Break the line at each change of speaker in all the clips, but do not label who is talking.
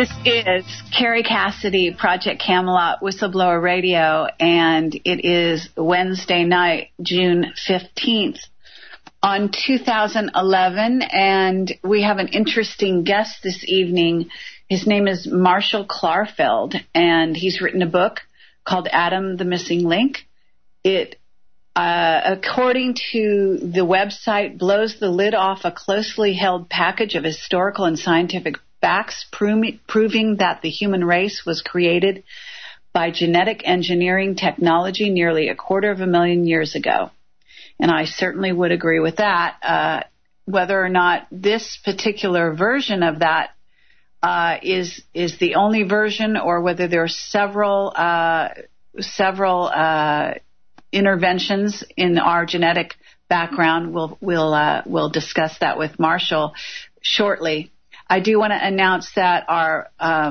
This is Carrie Cassidy, Project Camelot Whistleblower Radio, and it is Wednesday night, June 15th on 2011, and we have an interesting guest this evening. His name is Marshall Klarfeld, and he's written a book called Adam the Missing Link. It, according to the website, blows the lid off a closely held package of historical and scientific facts proving that the human race was created by genetic engineering technology nearly 250,000 years ago. And I certainly would agree with that. Whether or not this particular version of that is the only version, or whether there are several interventions in our genetic background, we'll discuss that with Marshall shortly. I do want to announce that our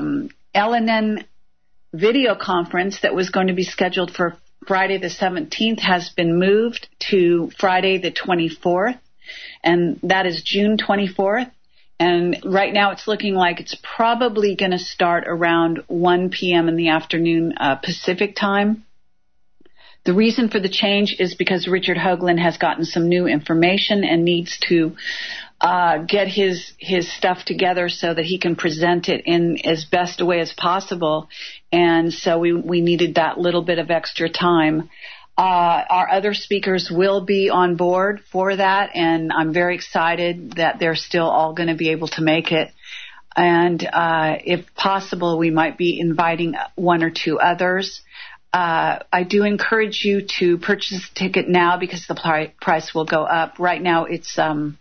LNN video conference that was going to be scheduled for Friday the 17th has been moved to Friday the 24th, and that is June 24th. And right now it's looking like it's probably going to start around 1 p.m. in the afternoon Pacific time. The reason for the change is because Richard Hoagland has gotten some new information and needs to get his stuff together so that he can present it in as best a way as possible. And so we needed that little bit of extra time. Our other speakers will be on board for that, and I'm very excited that they're still all going to be able to make it. And if possible, we might be inviting one or two others. I do encourage you to purchase a ticket now because the price will go up. Right now it's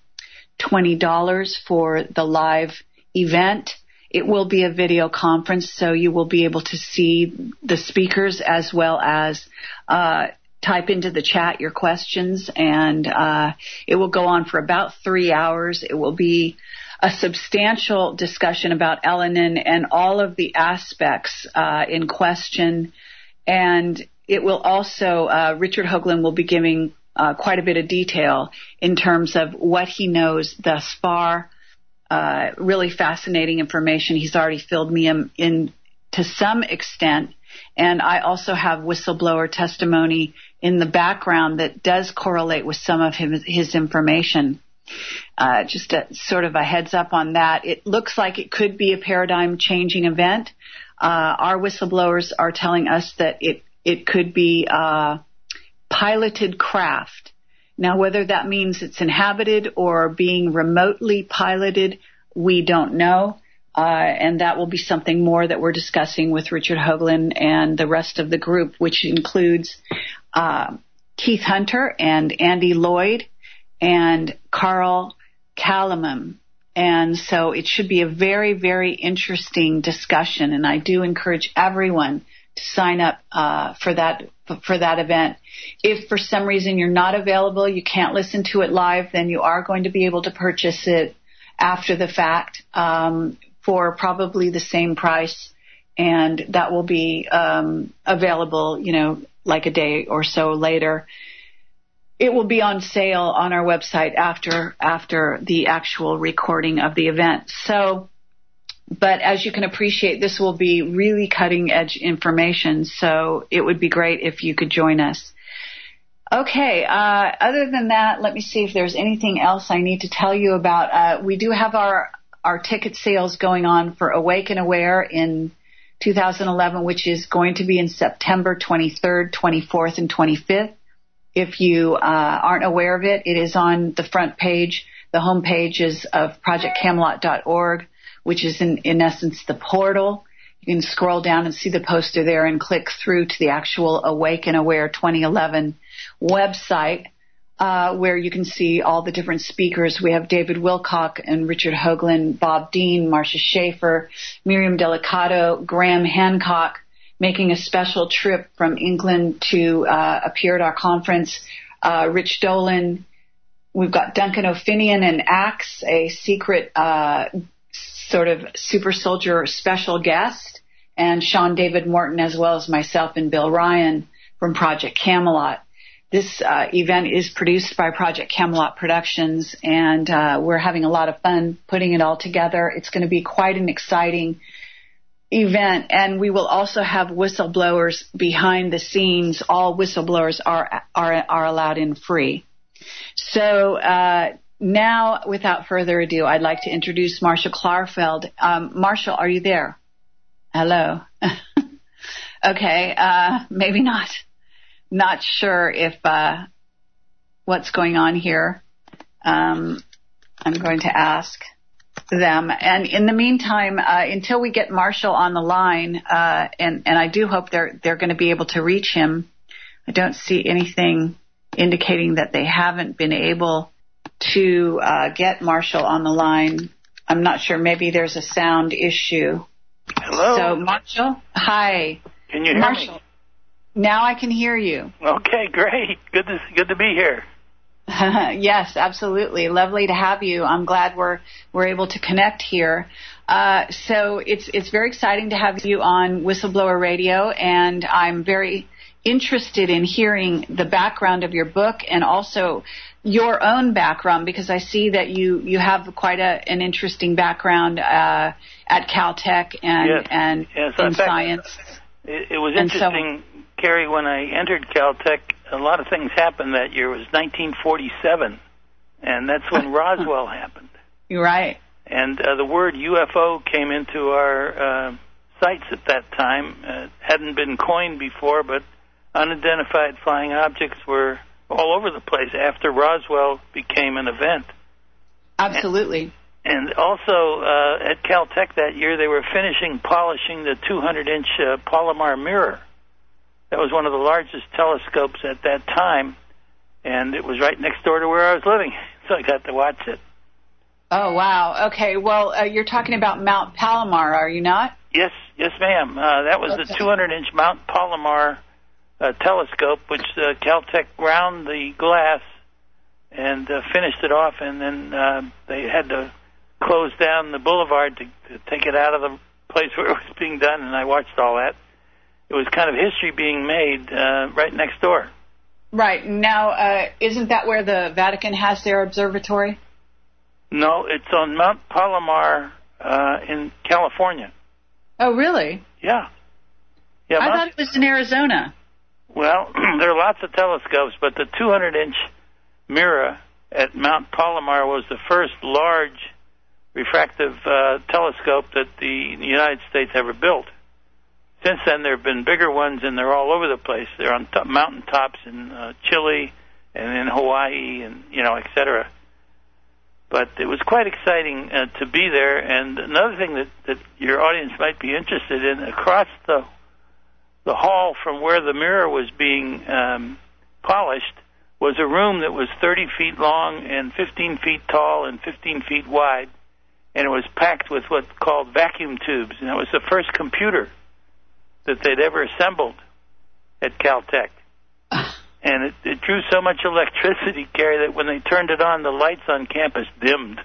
$20 for the live event. It will be a video conference, so you will be able to see the speakers as well as type into the chat your questions, and it will go on for about 3 hours. It will be a substantial discussion about LNN and all of the aspects in question, and it will also, Richard Hoagland will be giving quite a bit of detail in terms of what he knows thus far. Really fascinating information. He's already filled me in to some extent. And I also have whistleblower testimony in the background that does correlate with some of his information. Just sort of a heads up on that. It looks like it could be a paradigm-changing event. Our whistleblowers are telling us that it could be piloted craft. Now, whether that means it's inhabited or being remotely piloted, we don't know. And that will be something more that we're discussing with Richard Hoagland and the rest of the group, which includes Keith Hunter and Andy Lloyd and Carl Kalamam. And so it should be a very, very interesting discussion. And I do encourage everyone to sign up for that event. If for some reason you're not available, you can't listen to it live, then you are going to be able to purchase it after the fact for probably the same price, and that will be available, like a day or so later. It will be on sale on our website after the actual recording of the event. So, but as you can appreciate, this will be really cutting-edge information, so it would be great if you could join us. Okay, other than that, let me see if there's anything else I need to tell you about. We do have our ticket sales going on for Awake and Aware in 2011, which is going to be in September 23rd, 24th, and 25th. If you aren't aware of it, it is on the front page. The home page is of projectcamelot.org, which is in essence the portal. You can scroll down and see the poster there and click through to the actual Awake and Aware 2011 website, where you can see all the different speakers. We have David Wilcock and Richard Hoagland, Bob Dean, Marcia Schaefer, Miriam Delicato, Graham Hancock, making a special trip from England to appear at our conference, Rich Dolan. We've got Duncan O'Finian and Axe, a secret sort of super soldier special guest, and Sean David Morton, as well as myself and Bill Ryan from Project Camelot. This event is produced by Project Camelot Productions, and we're having a lot of fun putting it all together. It's going to be quite an exciting event, and we will also have whistleblowers behind the scenes. All whistleblowers are allowed in free. So now, without further ado, I'd like to introduce Marshall Klarfeld. Marshall, are you there? Hello. Okay, maybe not. Not sure if what's going on here. I'm going to ask them. And in the meantime, until we get Marshall on the line, and I do hope they're going to be able to reach him, I don't see anything indicating that they haven't been able to get Marshall on the line. I'm not sure. Maybe there's a sound issue.
Hello.
So, Marshall, hi.
Can you hear
Marshall,
me?
Now I can hear you.
Okay, great. Good to be here.
Yes, absolutely. Lovely to have you. I'm glad we're able to connect here. So it's very exciting to have you on Whistleblower Radio, and I'm very interested in hearing the background of your book and also your own background, because I see that you have quite an interesting background at Caltech and in science.
It was interesting, Carrie, when I entered Caltech, a lot of things happened that year. It was 1947, and that's when Roswell happened.
You're right.
And the word UFO came into our sights at that time. It hadn't been coined before, but unidentified flying objects were all over the place after Roswell became an event.
Absolutely.
And also at Caltech that year, they were polishing the 200-inch Palomar mirror. That was one of the largest telescopes at that time, and it was right next door to where I was living, so I got to watch it.
Oh, wow. Okay, well, you're talking about Mount Palomar, are you not?
Yes, ma'am. That was the 200-inch Mount Palomar telescope, which Caltech ground the glass and finished it off, and then they had to close down the boulevard to take it out of the place where it was being done, and I watched all that. It was kind of history being made right next door.
Right. Now, isn't that where the Vatican has their observatory?
No, it's on Mount Palomar in California.
Oh, really?
Yeah.
I thought it was in Arizona.
Well, there are lots of telescopes, but the 200-inch mirror at Mount Palomar was the first large refractive telescope that the United States ever built. Since then, there have been bigger ones, and they're all over the place. They're on mountaintops in Chile and in Hawaii, and et cetera. But it was quite exciting to be there. And another thing that your audience might be interested in, across the hall from where the mirror was being polished was a room that was 30 feet long and 15 feet tall and 15 feet wide, and it was packed with what's called vacuum tubes, and it was the first computer that they'd ever assembled at Caltech. And it drew so much electricity, Gary, that when they turned it on, the lights on campus dimmed.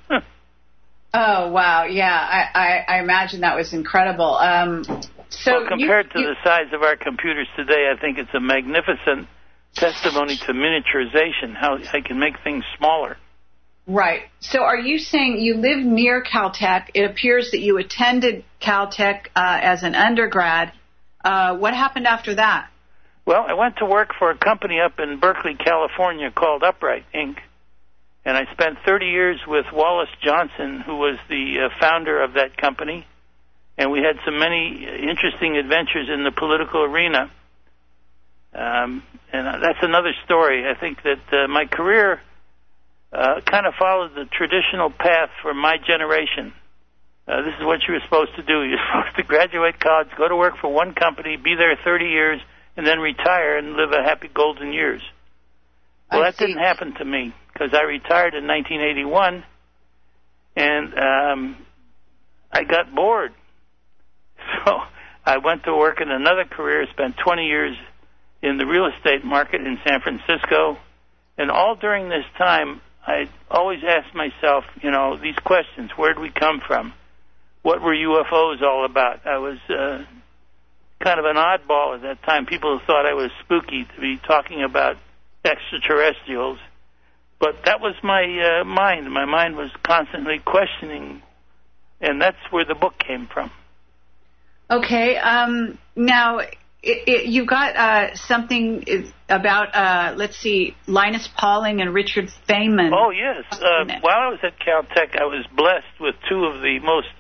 Oh, wow. Yeah, I imagine that was incredible. So
compared to the size of our computers today, I think it's a magnificent testimony to miniaturization, how I can make things smaller.
Right. So are you saying you live near Caltech? It appears that you attended Caltech as an undergrad. What happened after that?
Well, I went to work for a company up in Berkeley, California called Upright, Inc., and I spent 30 years with Wallace Johnson, who was the founder of that company, and we had so many interesting adventures in the political arena. And that's another story. I think that my career kind of followed the traditional path for my generation. This is what you were supposed to do. You're supposed to graduate college, go to work for one company, be there 30 years, and then retire and live a happy golden years. Well, that didn't happen to me, because I retired in 1981, and I got bored. So I went to work in another career, spent 20 years in the real estate market in San Francisco, and all during this time, I always asked myself, these questions: where did we come from? What were UFOs all about? I was kind of an oddball at that time. People thought I was spooky to be talking about extraterrestrials. But that was my mind. My mind was constantly questioning, and that's where the book came from.
Okay. Now, you've got something about, let's see, Linus Pauling and Richard Feynman.
Oh, yes. While I was at Caltech, I was blessed with two of the most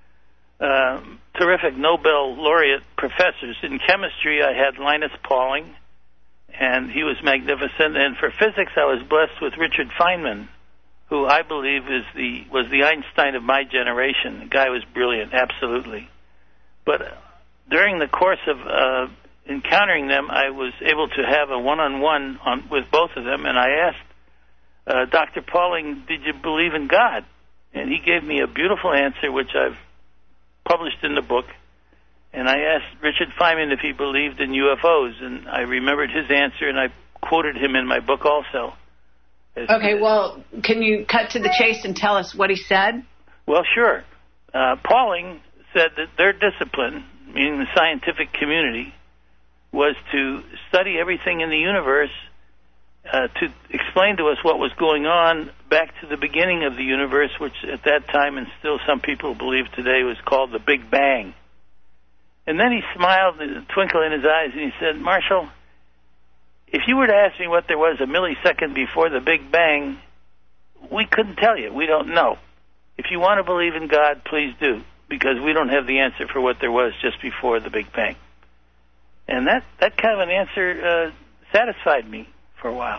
terrific Nobel laureate professors. In chemistry, I had Linus Pauling, and he was magnificent. And for physics, I was blessed with Richard Feynman, who I believe was the Einstein of my generation. The guy was brilliant, absolutely. But during the course of encountering them, I was able to have a one-on-one with both of them, and I asked Dr. Pauling, did you believe in God? And he gave me a beautiful answer, which I've published in the book. And I asked Richard Feynman if he believed in UFOs, and I remembered his answer, and I quoted him in my book also.
Okay, well, can you cut to the chase and tell us what he said?
Well, sure. Pauling said that their discipline, meaning the scientific community, was to study everything in the universe to explain to us what was going on back to the beginning of the universe, which at that time, and still some people believe today, was called the Big Bang. And then he smiled, a twinkle in his eyes, and he said, Marshall, if you were to ask me what there was a millisecond before the Big Bang, we couldn't tell you. We don't know. If you want to believe in God, please do, because we don't have the answer for what there was just before the Big Bang. And that kind of an answer satisfied me for a while.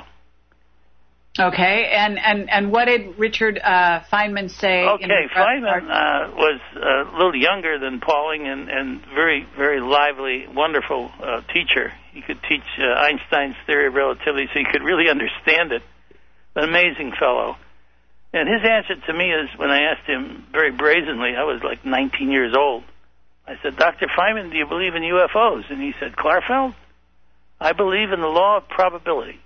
Okay, and what did Richard Feynman say?
Okay, Feynman was a little younger than Pauling and very, very lively, wonderful teacher. He could teach Einstein's theory of relativity, so he could really understand it. An amazing fellow. And his answer to me is, when I asked him very brazenly, I was like 19 years old, I said, Dr. Feynman, do you believe in UFOs? And he said, Klarfeld, I believe in the law of probability.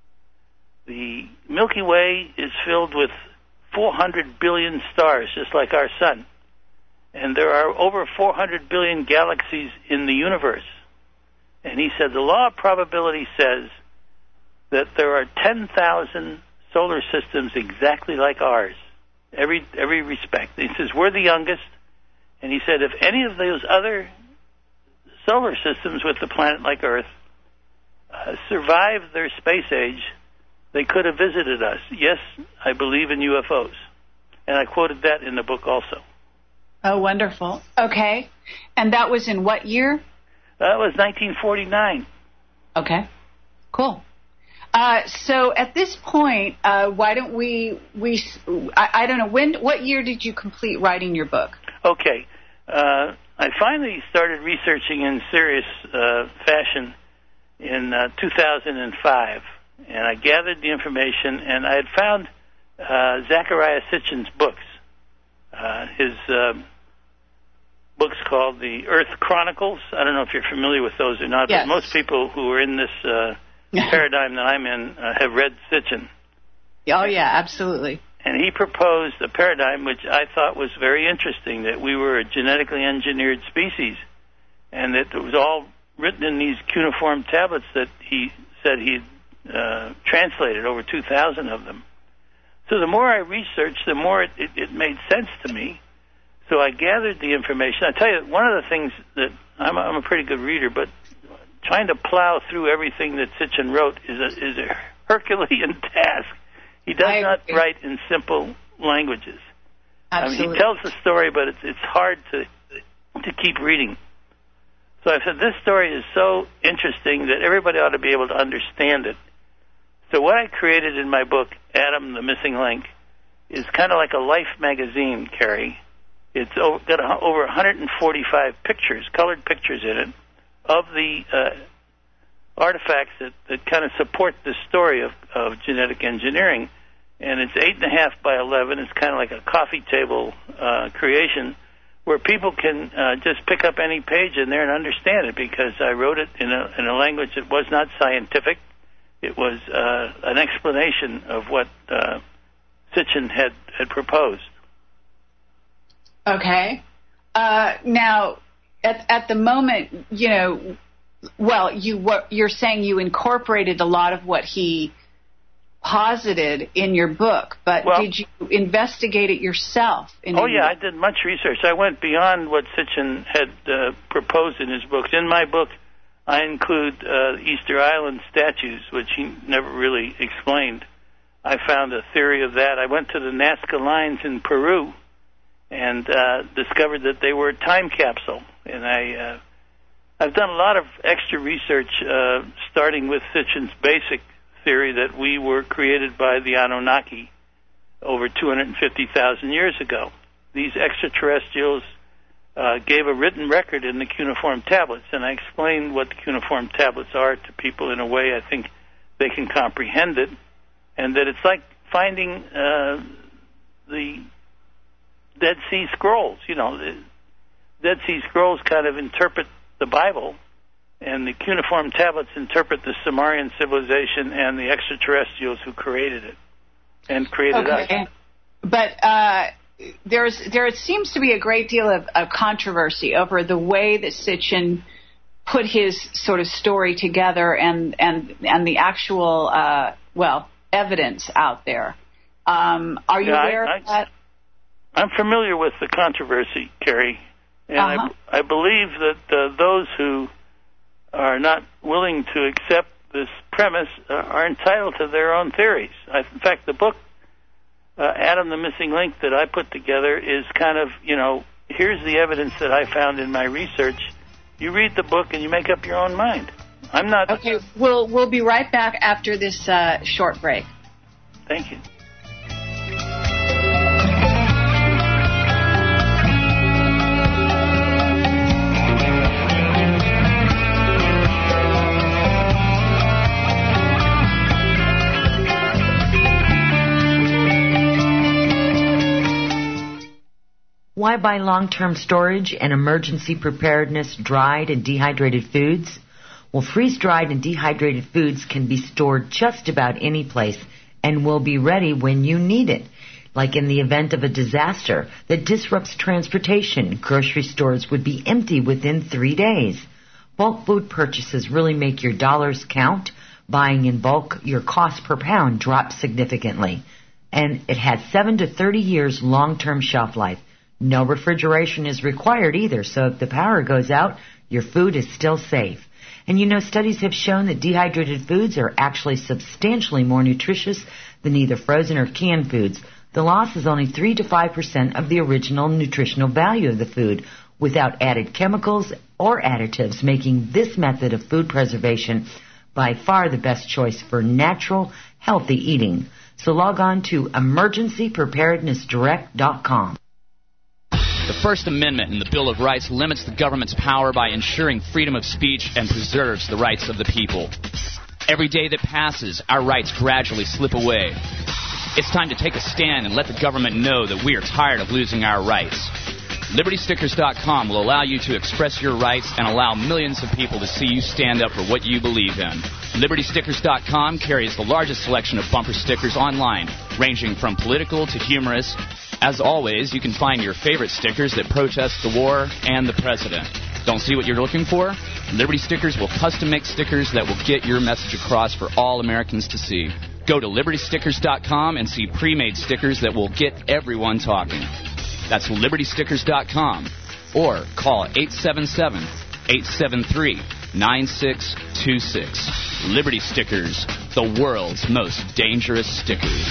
The Milky Way is filled with 400 billion stars, just like our sun. And there are over 400 billion galaxies in the universe. And he said the law of probability says that there are 10,000 solar systems exactly like ours, every respect. He says we're the youngest. And he said if any of those other solar systems with a planet like Earth survived their space age, they could have visited us. Yes, I believe in UFOs. And I quoted that in the book also.
Oh, wonderful. Okay. And that was in what year?
That was 1949.
Okay. Cool. So at this point, why don't I don't know, what year did you complete writing your book?
Okay. I finally started researching in serious fashion in 2005. And I gathered the information, and I had found Zecharia Sitchin's books. His books called The Earth Chronicles. I don't know if you're familiar with those or not,
yes.
But most people who are in this paradigm that I'm in have read Sitchin.
Oh, yeah, absolutely.
And he proposed a paradigm which I thought was very interesting, that we were a genetically engineered species, and that it was all written in these cuneiform tablets that he said he'd translated, over 2,000 of them. So the more I researched, the more it made sense to me. So I gathered the information. I tell you, one of the things that I'm a pretty good reader, but trying to plow through everything that Sitchin wrote is a Herculean task. He does not write in simple languages.
Absolutely.
I mean, he tells the story, but it's hard to keep reading. So I said, this story is so interesting that everybody ought to be able to understand it. So what I created in my book, Adam, the Missing Link, is kind of like a Life magazine, Carrie. It's got over 145 pictures, colored pictures in it, of the artifacts that kind of support the story of genetic engineering. And it's 8.5 by 11. It's kind of like a coffee table creation, where people can just pick up any page in there and understand it, because I wrote it in a language that was not scientific. It was an explanation of what Sitchin had proposed.
Okay. Now, at the moment, you're saying you incorporated a lot of what he posited in your book, but did you investigate it yourself?
I did much research. I went beyond what Sitchin had proposed in his books. In my book, I include Easter Island statues, which he never really explained. I found a theory of that. I went to the Nazca Lines in Peru and discovered that they were a time capsule. And I've done a lot of extra research, starting with Sitchin's basic theory that we were created by the Anunnaki over 250,000 years ago. These extraterrestrials gave a written record in the cuneiform tablets, and I explained what the cuneiform tablets are to people in a way I think they can comprehend it, and that it's like finding the Dead Sea Scrolls. The Dead Sea Scrolls kind of interpret the Bible, and the cuneiform tablets interpret the Sumerian civilization and the extraterrestrials who created it and created us.
But there seems to be a great deal of controversy over the way that Sitchin put his sort of story together and the actual evidence out there. Are you aware of that?
I'm familiar with the controversy, Carrie, and I believe that those who are not willing to accept this premise are entitled to their own theories. In fact, the book, Adam the Missing Link, that I put together is kind of, here's the evidence that I found in my research. You read the book and you make up your own mind. I'm not...
Okay, we'll be right back after this short break.
Thank you.
Why buy long-term storage and emergency preparedness dried and dehydrated foods? Well, freeze-dried and dehydrated foods can be stored just about any place and will be ready when you need it. Like in the event of a disaster that disrupts transportation, grocery stores would be empty within 3 days. Bulk food purchases really make your dollars count. Buying in bulk, your cost per pound drops significantly. And it has 7 to 30 years long-term shelf life. No refrigeration is required either, so if the power goes out, your food is still safe. And studies have shown that dehydrated foods are actually substantially more nutritious than either frozen or canned foods. The loss is only 3 to 5% of the original nutritional value of the food without added chemicals or additives, making this method of food preservation by far the best choice for natural, healthy eating. So log on to emergencypreparednessdirect.com.
The First Amendment in the Bill of Rights limits the government's power by ensuring freedom of speech and preserves the rights of the people. Every day that passes, our rights gradually slip away. It's time to take a stand and let the government know that we are tired of losing our rights. LibertyStickers.com will allow you to express your rights and allow millions of people to see you stand up for what you believe in. LibertyStickers.com carries the largest selection of bumper stickers online, ranging from political to humorous. As always, you can find your favorite stickers that protest the war and the president. Don't see what you're looking for? Liberty Stickers will custom make stickers that will get your message across for all Americans to see. Go to LibertyStickers.com and see pre-made stickers that will get everyone talking. That's LibertyStickers.com or call 877-873-9626. Liberty Stickers, the world's most dangerous stickers.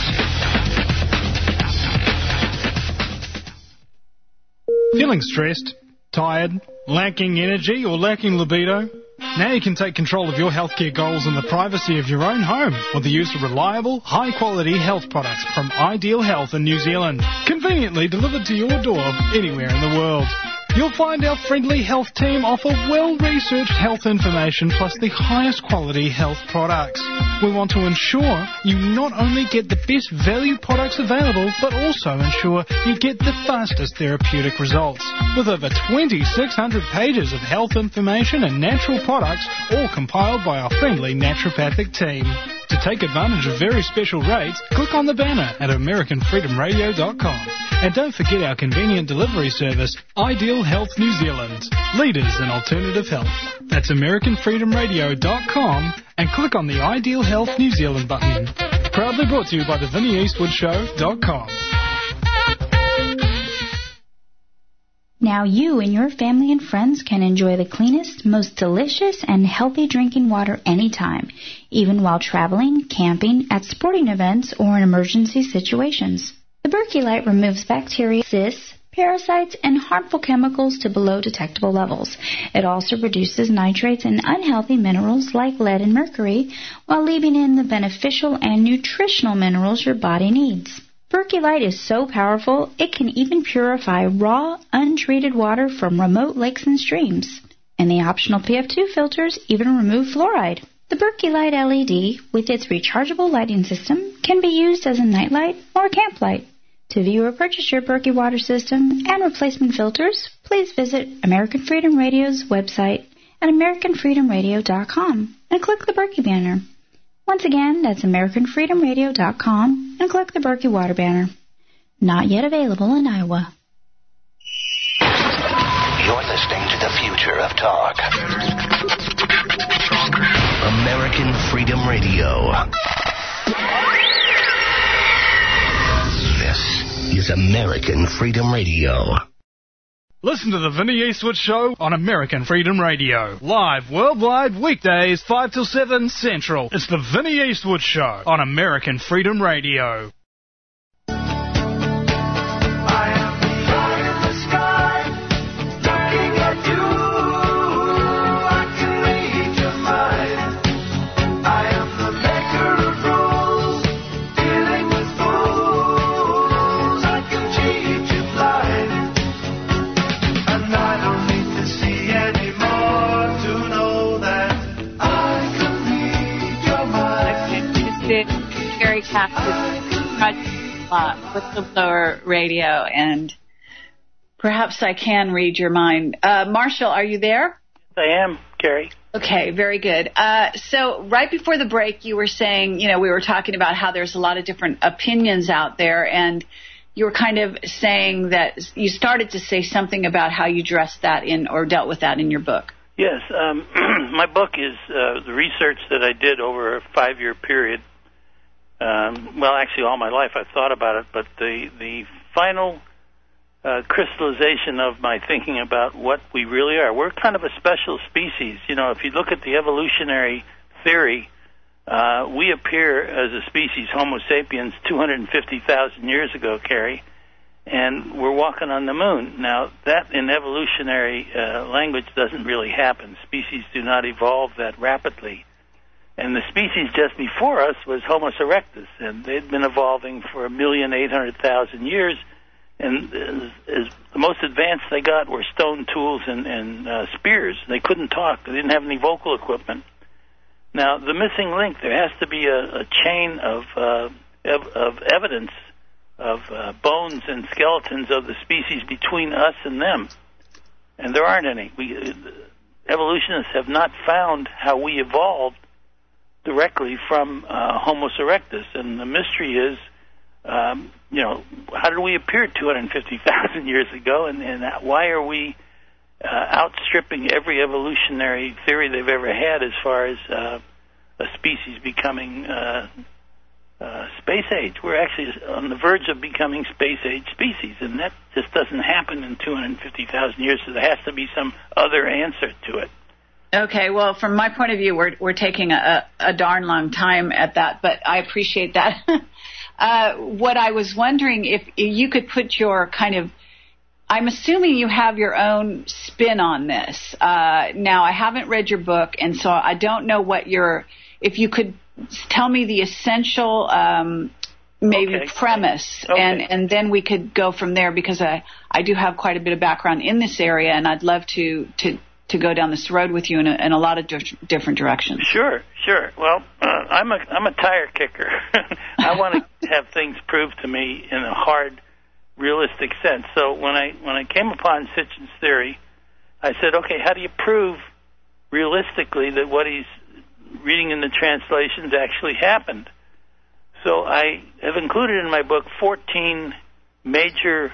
Feeling stressed, tired, lacking energy, or lacking libido? Now you can take control of your healthcare goals in the privacy of your own home with the use of reliable, high-quality health products from Ideal Health in New Zealand, conveniently delivered to your door anywhere in the world. You'll find our friendly health team offer well-researched health information plus the highest quality health products. We want to ensure you not only get the best value products available, but also ensure you get the fastest therapeutic results. With over 2,600 pages of health information and natural products, all compiled by our friendly naturopathic team. To take advantage of very special rates, click on the banner at AmericanFreedomRadio.com. And don't forget our convenient delivery service, Ideal Health New Zealand, leaders in alternative health. That's AmericanFreedomRadio.com and click on the Ideal Health New Zealand button. Proudly brought to you by the VinnyEastwoodShow.com.
Now you and your family and friends can enjoy the cleanest, most delicious, and healthy drinking water anytime, even while traveling, camping, at sporting events, or in emergency situations. The Berkey Light removes bacteria, cysts, parasites, and harmful chemicals to below detectable levels. It also reduces nitrates and unhealthy minerals like lead and mercury, while leaving in the beneficial and nutritional minerals your body needs. Berkey Light is so powerful, it can even purify raw, untreated water from remote lakes and streams. And the optional PF2 filters even remove fluoride. The Berkey Light LED, with its rechargeable lighting system, can be used as a nightlight or a camp light. To view or purchase your Berkey water system and replacement filters, please visit American Freedom Radio's website at AmericanFreedomRadio.com and click the Berkey banner. Once again, that's AmericanFreedomRadio.com and click the Berkey Water banner. Not yet available in Iowa.
You're listening to the future of talk. American Freedom Radio. This is American Freedom Radio.
Listen to the Vinny Eastwood Show on American Freedom Radio. Live worldwide weekdays 5 till 7 Central. It's the Vinny Eastwood Show on American Freedom Radio.
Gary Capps' Whistleblower Radio, and perhaps I can read your mind. Marshall, are you there?
I am, Gary.
Okay, very good. So right before the break, you were saying, we were talking about how there's a lot of different opinions out there, and you were kind of saying that you started to say something about how you addressed that or dealt with that in your book.
Yes, my book is the research that I did over a 5-year period. Well, actually, all my life I've thought about it, but the final crystallization of my thinking about what we really are. We're kind of a special species. If you look at the evolutionary theory, we appear as a species, Homo sapiens, 250,000 years ago, Carrie, and we're walking on the moon. Now, that in evolutionary language doesn't really happen. Species do not evolve that rapidly. And the species just before us was Homo erectus, and they'd been evolving for 1,800,000 years. And as the most advanced they got were stone tools and spears. They couldn't talk. They didn't have any vocal equipment. Now, the missing link, there has to be a chain of evidence of bones and skeletons of the species between us and them. And there aren't any. Evolutionists have not found how we evolved directly from Homo erectus. And the mystery is, how did we appear 250,000 years ago, and why are we outstripping every evolutionary theory they've ever had as far as a species becoming space age? We're actually on the verge of becoming space age species, and that just doesn't happen in 250,000 years, so there has to be some other answer to it.
Okay, well, from my point of view, we're taking a darn long time at that, but I appreciate that. What I was wondering, if you could put your kind of, I'm assuming you have your own spin on this. Now, I haven't read your book, and so I don't know if you could tell me the essential premise,
okay.
And then we could go from there, because I do have quite a bit of background in this area, and I'd love to go down this road with you in a lot of different directions.
Sure. Well, I'm a tire kicker. I want to have things proved to me in a hard, realistic sense. So when I came upon Sitchin's theory, I said, okay, how do you prove realistically that what he's reading in the translations actually happened? So I have included in my book 14 major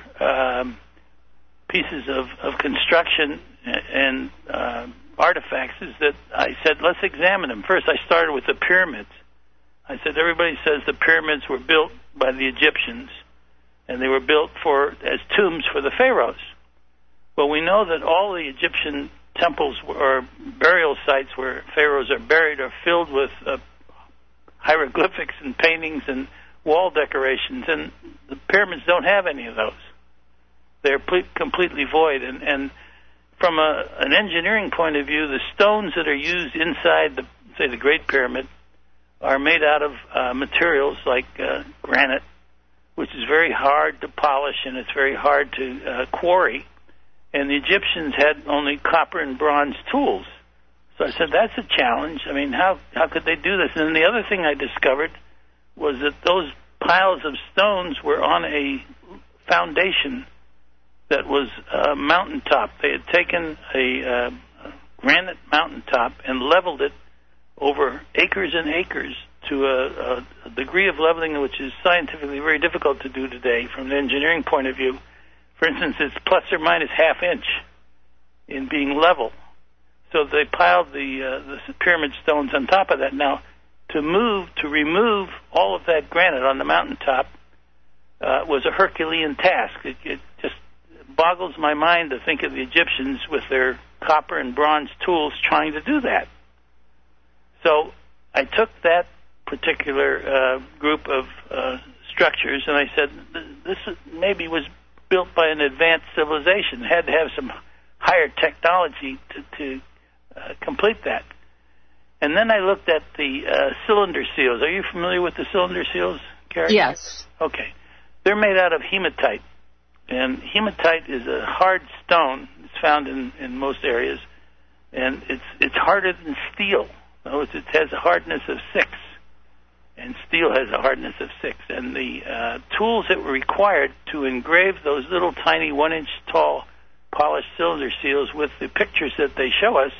pieces of construction and artifacts that I said, let's examine them. First, I started with the pyramids. I said, everybody says the pyramids were built by the Egyptians, and they were built as tombs for the pharaohs. Well, we know that all the Egyptian temples or burial sites where pharaohs are buried are filled with hieroglyphics and paintings and wall decorations, and the pyramids don't have any of those. They're completely void. And from an engineering point of view, the stones that are used inside, the Great Pyramid are made out of materials like granite, which is very hard to polish and it's very hard to quarry. And the Egyptians had only copper and bronze tools. So I said, that's a challenge. I mean, how could they do this? And then the other thing I discovered was that those piles of stones were on a foundation that was a mountaintop. They had taken a granite mountaintop and leveled it over acres and acres to a degree of leveling which is scientifically very difficult to do today from an engineering point of view. For instance, it's plus or minus half inch in being level. So they piled the pyramid stones on top of that. Now, to remove all of that granite on the mountaintop was a Herculean task. It just boggles my mind to think of the Egyptians with their copper and bronze tools trying to do that. So I took that particular group of structures and I said, this maybe was built by an advanced civilization. It had to have some higher technology to complete that. And then I looked at the cylinder seals. Are you familiar with the cylinder seals, Carrie?
Yes.
Okay. They're made out of hematite. And hematite is a hard stone. It's found in most areas. And it's harder than steel. In other words, it has a hardness of 6. And steel has a hardness of 6. And the tools that were required to engrave those little tiny 1-inch tall polished cylinder seals with the pictures that they show us,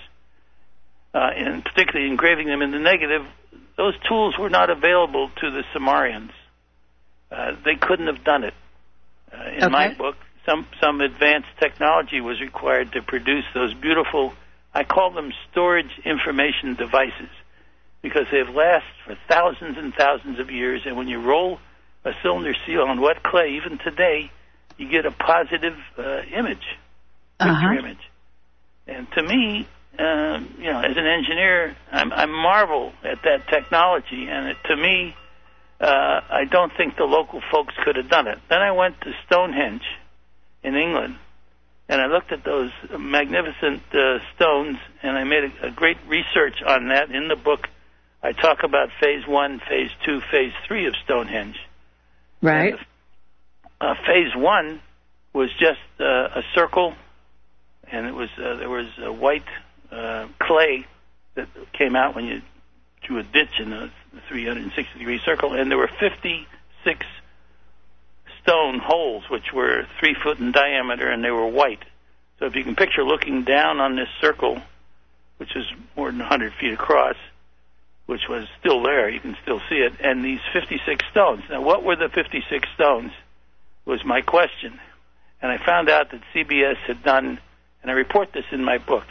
and particularly engraving them in the negative, those tools were not available to the Sumerians. They couldn't have done it. In my book, some advanced technology was required to produce those beautiful, I call them storage information devices, because they've lasted for thousands and thousands of years, and when you roll a cylinder seal on wet clay, even today, you get a positive image, picture image. And to me, as an engineer, I marvel at that technology, and to me, I don't think the local folks could have done it. Then I went to Stonehenge in England, and I looked at those magnificent stones, and I made a great research on that. In the book, I talk about phase 1, phase 2, phase 3 of Stonehenge.
Right.
Phase 1 was just a circle, and it was there was a white clay that came out when you drew a ditch in a 360-degree circle, and there were 56 stone holes, which were 3 foot in diameter, and they were white. So if you can picture looking down on this circle, which is more than 100 feet across, which was still there, you can still see it, and these 56 stones. Now, what were the 56 stones was my question. And I found out that CBS had done, and I report this in my book,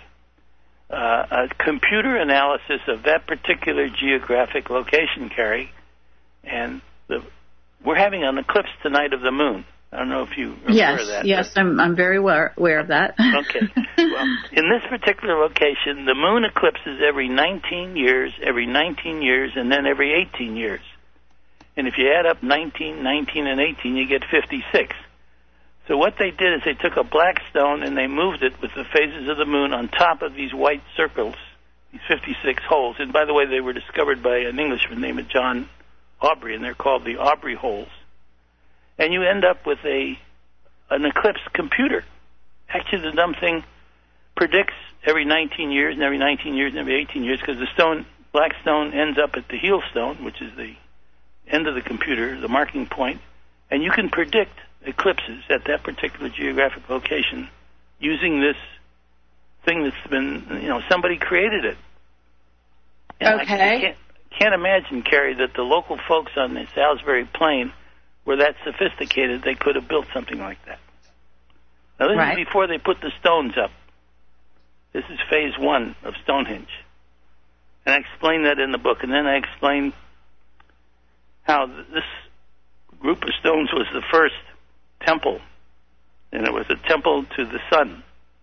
a computer analysis of that particular geographic location, Carrie, and we're having an eclipse tonight of the moon. I don't know if you are aware of that.
Yes, I'm very aware of that.
Okay. Well, in this particular location, the moon eclipses every 19 years, and then every 18 years. And if you add up 19, 19, and 18, you get 56. So what they did is they took a black stone and they moved it with the phases of the moon on top of these white circles, these 56 holes. And by the way, they were discovered by an Englishman named John Aubrey, and they're called the Aubrey holes. And you end up with an eclipse computer. Actually, the dumb thing predicts every 19 years and every 19 years and every 18 years, because the black stone ends up at the heel stone, which is the end of the computer, the marking point, and you can predict eclipses at that particular geographic location using this thing that's been, somebody created it. And I can't imagine, Carrie, that the local folks on the Salisbury Plain were that sophisticated they could have built something like that. Now, this is before they put the stones up. This is phase 1 of Stonehenge. And I explain that in the book. And then I explain how this group of stones was the first temple, and it was a temple to the sun.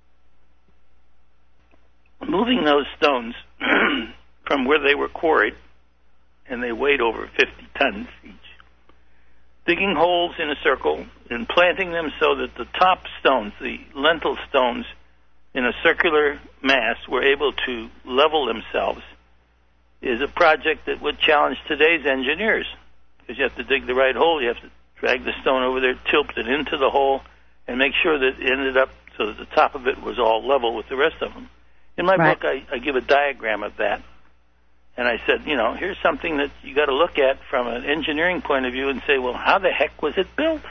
Moving those stones from where they were quarried, and they weighed over 50 tons each, digging holes in a circle and planting them so that the top stones, the lentil stones, in a circular mass were able to level themselves, is a project that would challenge today's engineers, because you have to dig the right hole, you have to drag the stone over there, tilt it into the hole, and make sure that it ended up so that the top of it was all level with the rest of them. In my book, I give a diagram of that, and I said, here's something that you got to look at from an engineering point of view and say, well, how the heck was it built?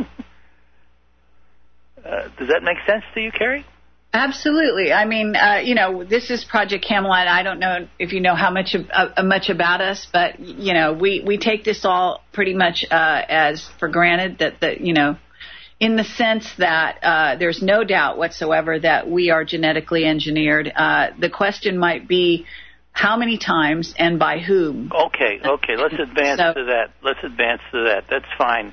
Does that make sense to you, Carrie?
Absolutely. I mean, this is Project Camelot. I don't know if you know how much about us, but we take this all pretty much as for granted that in the sense that there's no doubt whatsoever that we are genetically engineered. The question might be how many times and by whom.
Okay. Let's advance to that. That's fine.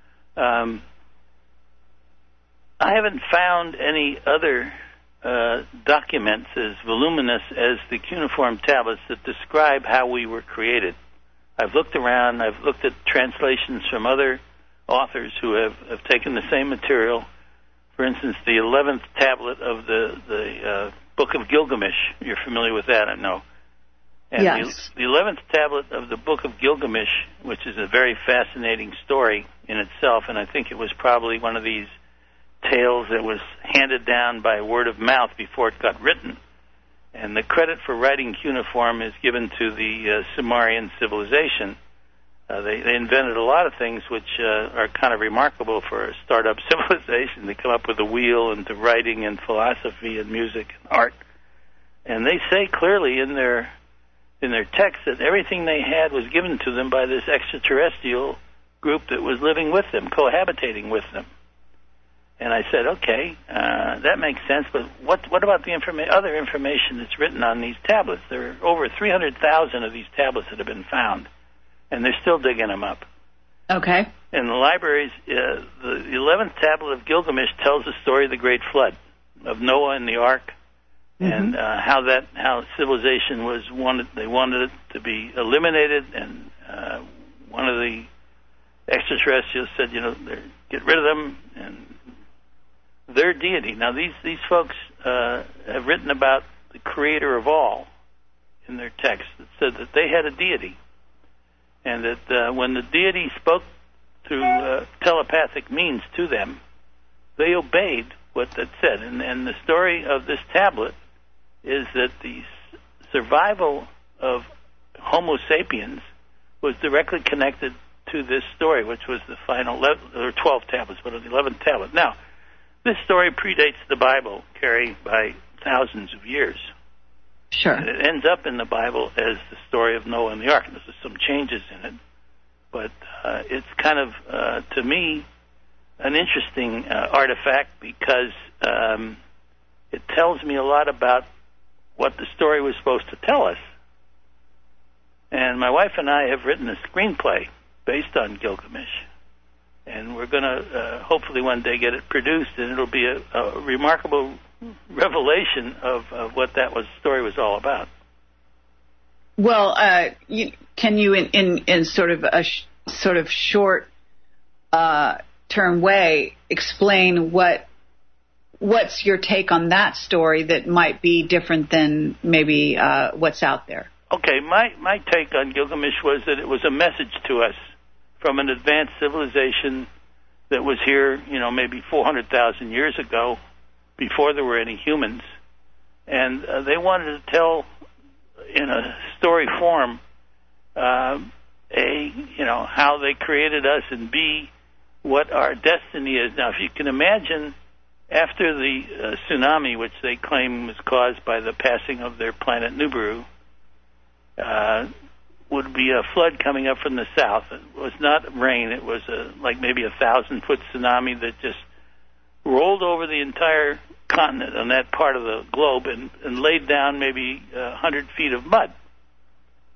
I haven't found any other documents as voluminous as the cuneiform tablets that describe how we were created. I've looked around. I've looked at translations from other authors who have taken the same material. For instance, the 11th tablet of the Book of Gilgamesh. You're familiar with that, I know. And
yes.
The 11th tablet of the Book of Gilgamesh, which is a very fascinating story in itself, and I think it was probably one of these tales that was handed down by word of mouth before it got written. And the credit for writing cuneiform is given to the Sumerian civilization. They invented a lot of things which are kind of remarkable for a startup civilization. They come up with a wheel and to writing and philosophy and music and art. And they say clearly in their text that everything they had was given to them by this extraterrestrial group that was living with them, cohabitating with them. And I said, okay, that makes sense, but what about the other information that's written on these tablets? There are over 300,000 of these tablets that have been found, and they're still digging them up.
Okay.
In the libraries, the 11th tablet of Gilgamesh tells the story of the Great Flood, of Noah and the Ark, and how civilization they wanted it to be eliminated, and one of the extraterrestrials said, get rid of them, and their deity. Now, these folks have written about the creator of all in their text. That said that they had a deity, and that when the deity spoke through telepathic means to them, they obeyed what that said. And the story of this tablet is that the survival of Homo sapiens was directly connected to this story, which was the final 12 tablets, but the 11th tablet. Now, this story predates the Bible, Carrie, by thousands of years.
Sure.
And it ends up in the Bible as the story of Noah and the Ark. There's some changes in it, but it's kind of, to me, an interesting artifact because it tells me a lot about what the story was supposed to tell us. And my wife and I have written a screenplay based on Gilgamesh. And we're going to hopefully one day get it produced, and it'll be a remarkable revelation of what that story was all about.
Well, can you, in sort of a sort of short term way, explain what's your take on that story that might be different than maybe what's out there?
Okay, my take on Gilgamesh was that it was a message to us from an advanced civilization that was here, maybe 400,000 years ago, before there were any humans. And they wanted to tell, in a story form, how they created us, and B, what our destiny is. Now, if you can imagine, after the tsunami, which they claim was caused by the passing of their planet Nibiru, would be a flood coming up from the south. It was not rain. It was like maybe 1,000-foot tsunami that just rolled over the entire continent on that part of the globe and laid down maybe 100 feet of mud.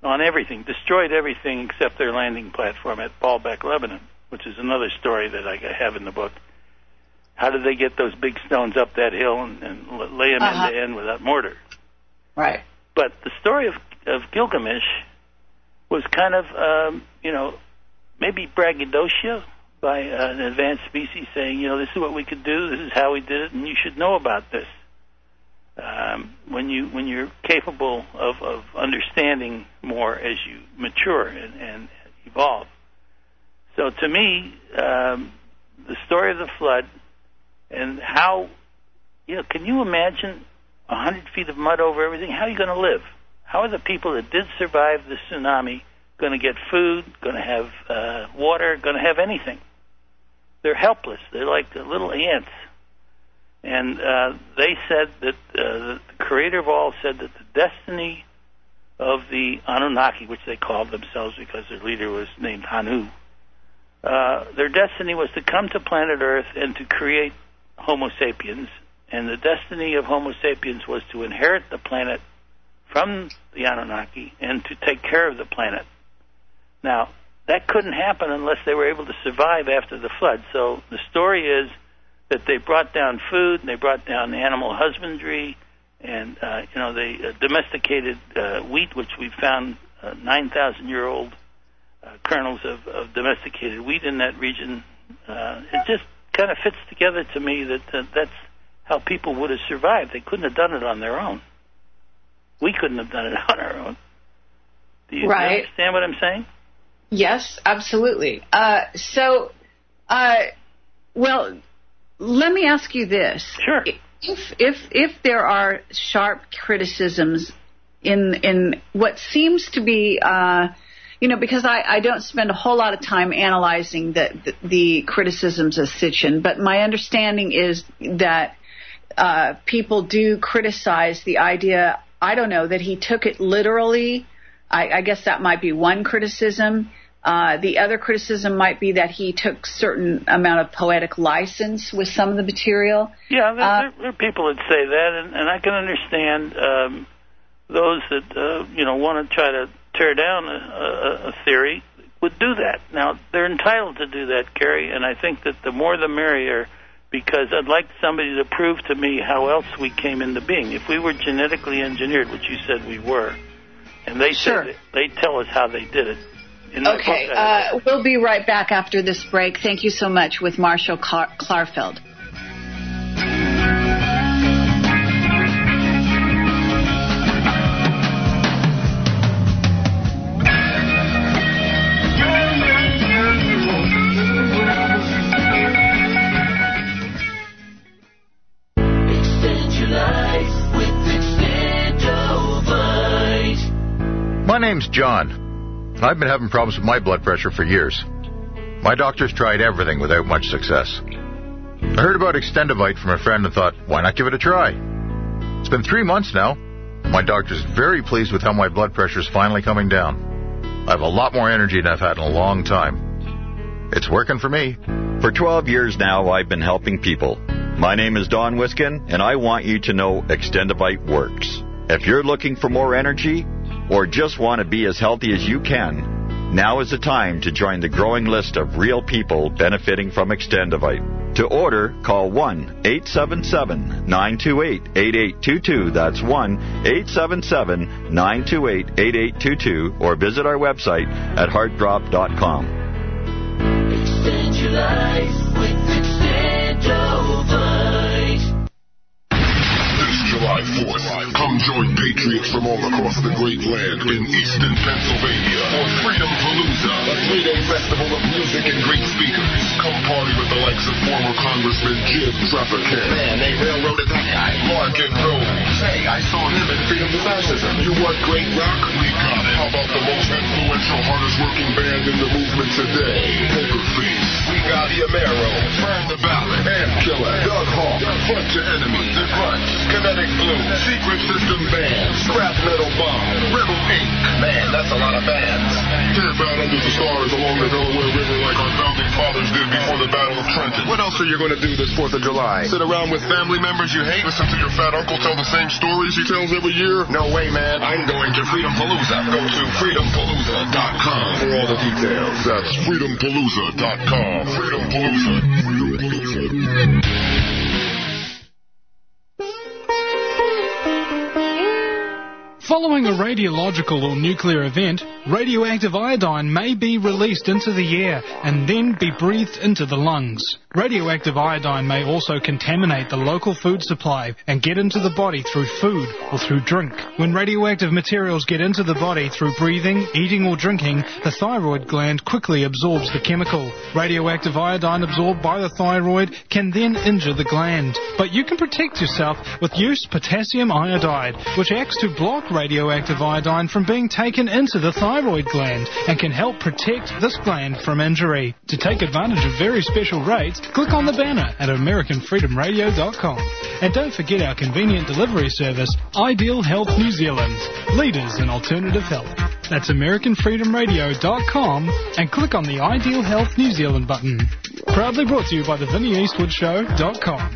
on everything, destroyed everything except their landing platform at Baalbek, Lebanon, which is another story that I have in the book. How did they get those big stones up that hill and lay them end to end without mortar?
Right.
But the story of Gilgamesh was kind of, maybe braggadocio by an advanced species saying, this is what we could do, this is how we did it, and you should know about this. When you're capable of understanding more as you mature and evolve. So to me, the story of the flood and how, can you imagine 100 feet of mud over everything? How are you going to live? How are the people that did survive the tsunami going to get food, going to have water, going to have anything? They're helpless. They're like little ants. And they said that the creator of all said that the destiny of the Anunnaki, which they called themselves because their leader was named Anu, their destiny was to come to planet Earth and to create Homo sapiens. And the destiny of Homo sapiens was to inherit the planet from the Anunnaki and to take care of the planet. Now, that couldn't happen unless they were able to survive after the flood. So the story is that they brought down food and they brought down animal husbandry, and they domesticated wheat, which we found 9,000-year-old kernels of domesticated wheat in that region. It just kind of fits together to me that that's how people would have survived. They couldn't have done it on their own. We couldn't have done it on our own. Do you understand what I'm saying?
Yes, absolutely. Well, let me ask you this.
Sure.
If there are sharp criticisms in what seems to be, because I don't spend a whole lot of time analyzing the criticisms of Sitchin, but my understanding is that people do criticize the idea, I don't know, that he took it literally. I guess that might be one criticism. The other criticism might be that he took certain amount of poetic license with some of the material.
Yeah, there are people that say that, and I can understand those that want to try to tear down a theory would do that. Now, they're entitled to do that, Gary, and I think that the more the merrier, because I'd like somebody to prove to me how else we came into being. If we were genetically engineered, which you said we were, and they said they tell us how they did it.
Okay, we'll be right back after this break. Thank you so much with Marshall Clarfeld.
My name's John. I've been having problems with my blood pressure for years. My doctor's tried everything without much success. I heard about Extendivite from a friend and thought, why not give it a try? It's been 3 months now. My doctor's very pleased with how my blood pressure's finally coming down. I have a lot more energy than I've had in a long time. It's working for me.
For 12 years now, I've been helping people. My name is Don Wiskin, and I want you to know Extendivite works. If you're looking for more energy, or just want to be as healthy as you can, now is the time to join the growing list of real people benefiting from Extendivite. To order, call 1-877-928-8822. That's 1-877-928-8822. Or visit our website at heartdrop.com.
Extend your life with Extendivite.
July 4th, come join patriots from all across the great land in eastern Pennsylvania for Freedom Palooza, a 3-day festival of music and great speakers. Come party with the likes of former Congressman Jim Traficant.
Man, they railroaded that guy.
Mark and Rose.
Hey, I saw him in Freedom to Fascism.
You want great rock? We got it. How about the most influential, hardest working band in the movement today? Poker Face. We got Yamero, Burn the Ballot, Ant Killer, Doug Hawk, Bunch of Enemies, The Grunts, Kinetic Blue, Secret System Band, Scrap Metal Bomb, Rebel Inc.
Man, that's a lot of bands.
Camp out under the stars along the Delaware River like our founding fathers did before the Battle of Trenton. What else are you going to do this 4th of July? Sit around with family members you hate? Listen to your fat uncle tell the same stories he tells every year?
No way, man.
I'm going to Freedompalooza. Go to freedompalooza.com for all the details. That's freedompalooza.com. Freedompalooza.
Following a radiological or nuclear event, radioactive iodine may be released into the air and then be breathed into the lungs. Radioactive iodine may also contaminate the local food supply and get into the body through food or through drink. When radioactive materials get into the body through breathing, eating or drinking, the thyroid gland quickly absorbs the chemical. Radioactive iodine absorbed by the thyroid can then injure the gland. But you can protect yourself with use potassium iodide, which acts to block radioactive iodine from being taken into the thyroid gland and can help protect this gland from injury. To take advantage of very special rates, click on the banner at AmericanFreedomRadio.com. And don't forget our convenient delivery service, Ideal Health New Zealand, leaders in alternative health. That's AmericanFreedomRadio.com and click on the Ideal Health New Zealand button. Proudly brought to you by the VinnieEastwoodShow.com.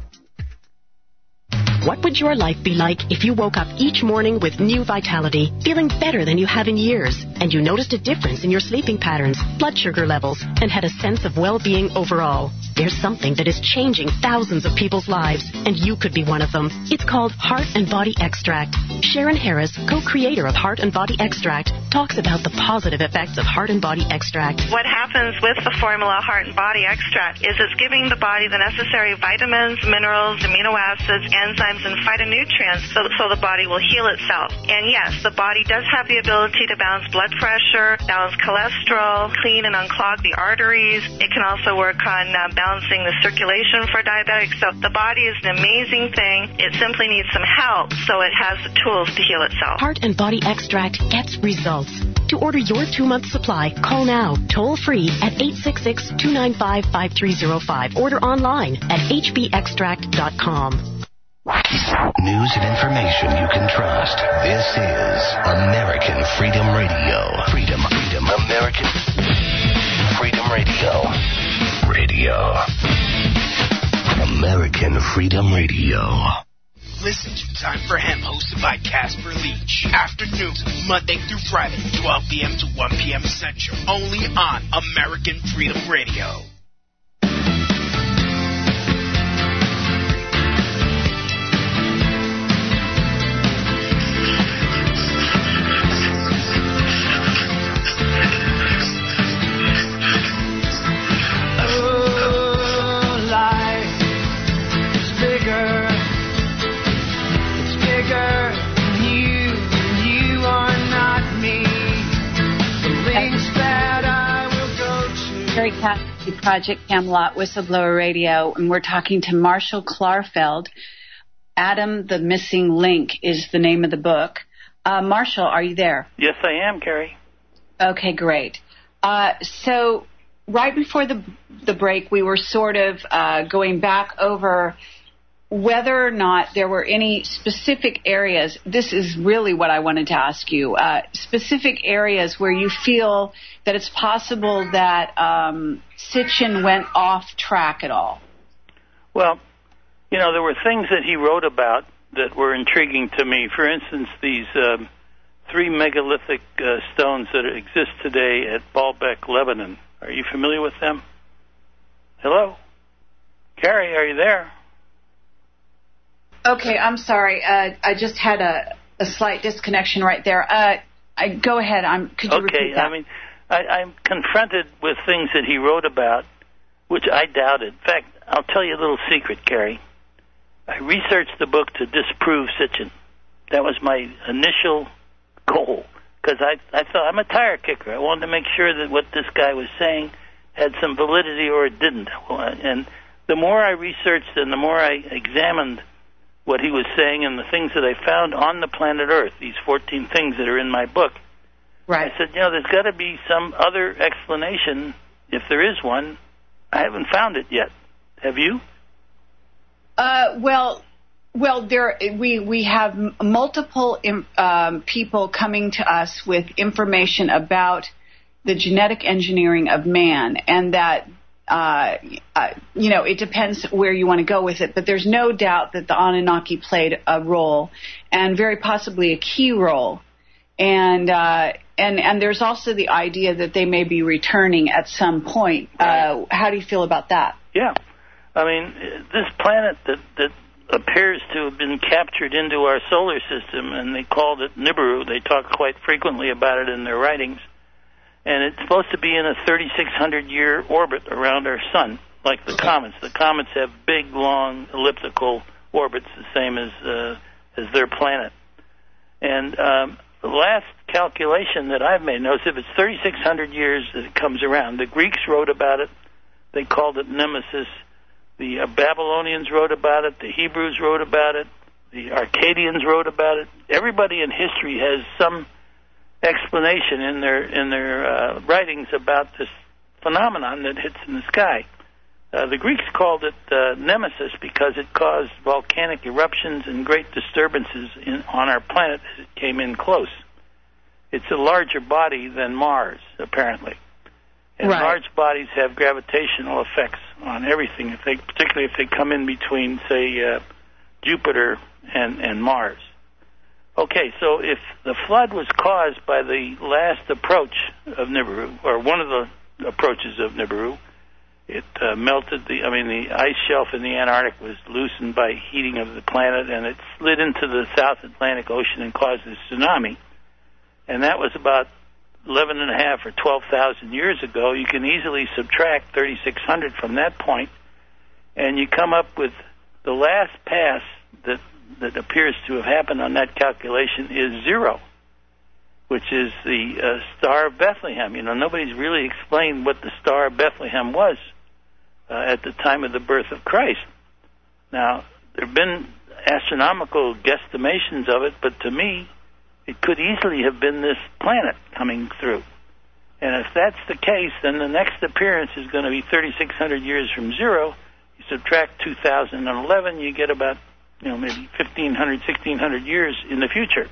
What would your life be like if you woke up each morning with new vitality, feeling better than you have in years, and you noticed a difference in your sleeping patterns, blood sugar levels, and had a sense of well-being overall? There's something that is changing thousands of people's lives, and you could be one of them. It's called Heart and Body Extract. Sharon Harris, co-creator of Heart and Body Extract, talks about the positive effects of Heart and Body Extract.
What happens with the formula Heart and Body Extract is it's giving the body the necessary vitamins, minerals, amino acids, enzymes, and phytonutrients so the body will heal itself. And yes, the body does have the ability to balance blood pressure, balance cholesterol, clean and unclog the arteries. It can also work on balancing the circulation for diabetics. So the body is an amazing thing. It simply needs some help so it has the tools to heal itself.
Heart and Body Extract gets results. To order your 2-month supply, call now, toll free at 866-295-5305. Order online at hbextract.com.
News and information you can trust. This is American Freedom Radio. Freedom, American Freedom Radio. American Freedom Radio.
Listen to Time for Hemp, hosted by Casper Leach. Afternoons, Monday through Friday, 12 p.m. to 1 p.m. Central. Only on American Freedom Radio.
Terry Cassidy, Project Camelot, Whistleblower Radio, and we're talking to Marshall Klarfeld. Adam, the Missing Link is the name of the book. Marshall, are you there?
Yes, I am, Carrie.
Okay, great. So right before the break, we were sort of going back over whether or not there were any specific areas. This is really what I wanted to ask you. Specific areas where you feel that it's possible that Sitchin went off track at all.
Well, you know, there were things that he wrote about that were intriguing to me. For instance, these 3 megalithic stones that exist today at Baalbek, Lebanon. Are you familiar with them? Hello? Carrie, are you there?
Okay, I'm sorry. I just had a slight disconnection right there. Go ahead. Could you repeat that?
I mean, I'm confronted with things that he wrote about, which I doubted. In fact, I'll tell you a little secret, Carrie. I researched the book to disprove Sitchin. That was my initial goal, because I thought I'm a tire kicker. I wanted to make sure that what this guy was saying had some validity or it didn't. And the more I researched and the more I examined what he was saying and the things that I found on the planet Earth, these 14 things that are in my book,
right.
I said, you know, there's got to be some other explanation. If there is one, I haven't found it yet. Have you?
Well, we have multiple people coming to us with information about the genetic engineering of man, and that it depends where you want to go with it, but there's no doubt that the Anunnaki played a role, and very possibly a key role, And there's also the idea that they may be returning at some point. Right. How do you feel about that?
Yeah. I mean, this planet that appears to have been captured into our solar system, and they called it Nibiru. They talk quite frequently about it in their writings. And it's supposed to be in a 3,600-year orbit around our sun, like the comets. The comets have big, long, elliptical orbits, the same as their planet. And the last calculation that I've made, notice if it's 3,600 years that it comes around, the Greeks wrote about it. They called it Nemesis. The Babylonians wrote about it. The Hebrews wrote about it. The Akkadians wrote about it. Everybody in history has some explanation in their writings about this phenomenon that hits in the sky. The Greeks called it Nemesis because it caused volcanic eruptions and great disturbances on our planet as it came in close. It's a larger body than Mars, apparently. And
right.
Large bodies have gravitational effects on everything, particularly if they come in between, say, Jupiter and Mars. Okay, so if the flood was caused by the last approach of Nibiru, or one of the approaches of Nibiru, it melted the ice shelf in the Antarctic was loosened by heating of the planet, and it slid into the South Atlantic Ocean and caused a tsunami. And that was about 11,500 or 12,000 years ago. You can easily subtract 3,600 from that point, and you come up with the last pass that appears to have happened on that calculation is 0, which is the Star of Bethlehem. You know, nobody's really explained what the Star of Bethlehem was at the time of the birth of Christ. Now, there have been astronomical guesstimations of it, but to me, it could easily have been this planet coming through. And if that's the case, then the next appearance is going to be 3,600 years from 0. You subtract 2011, you get about, maybe 1,500, 1,600 years in the future.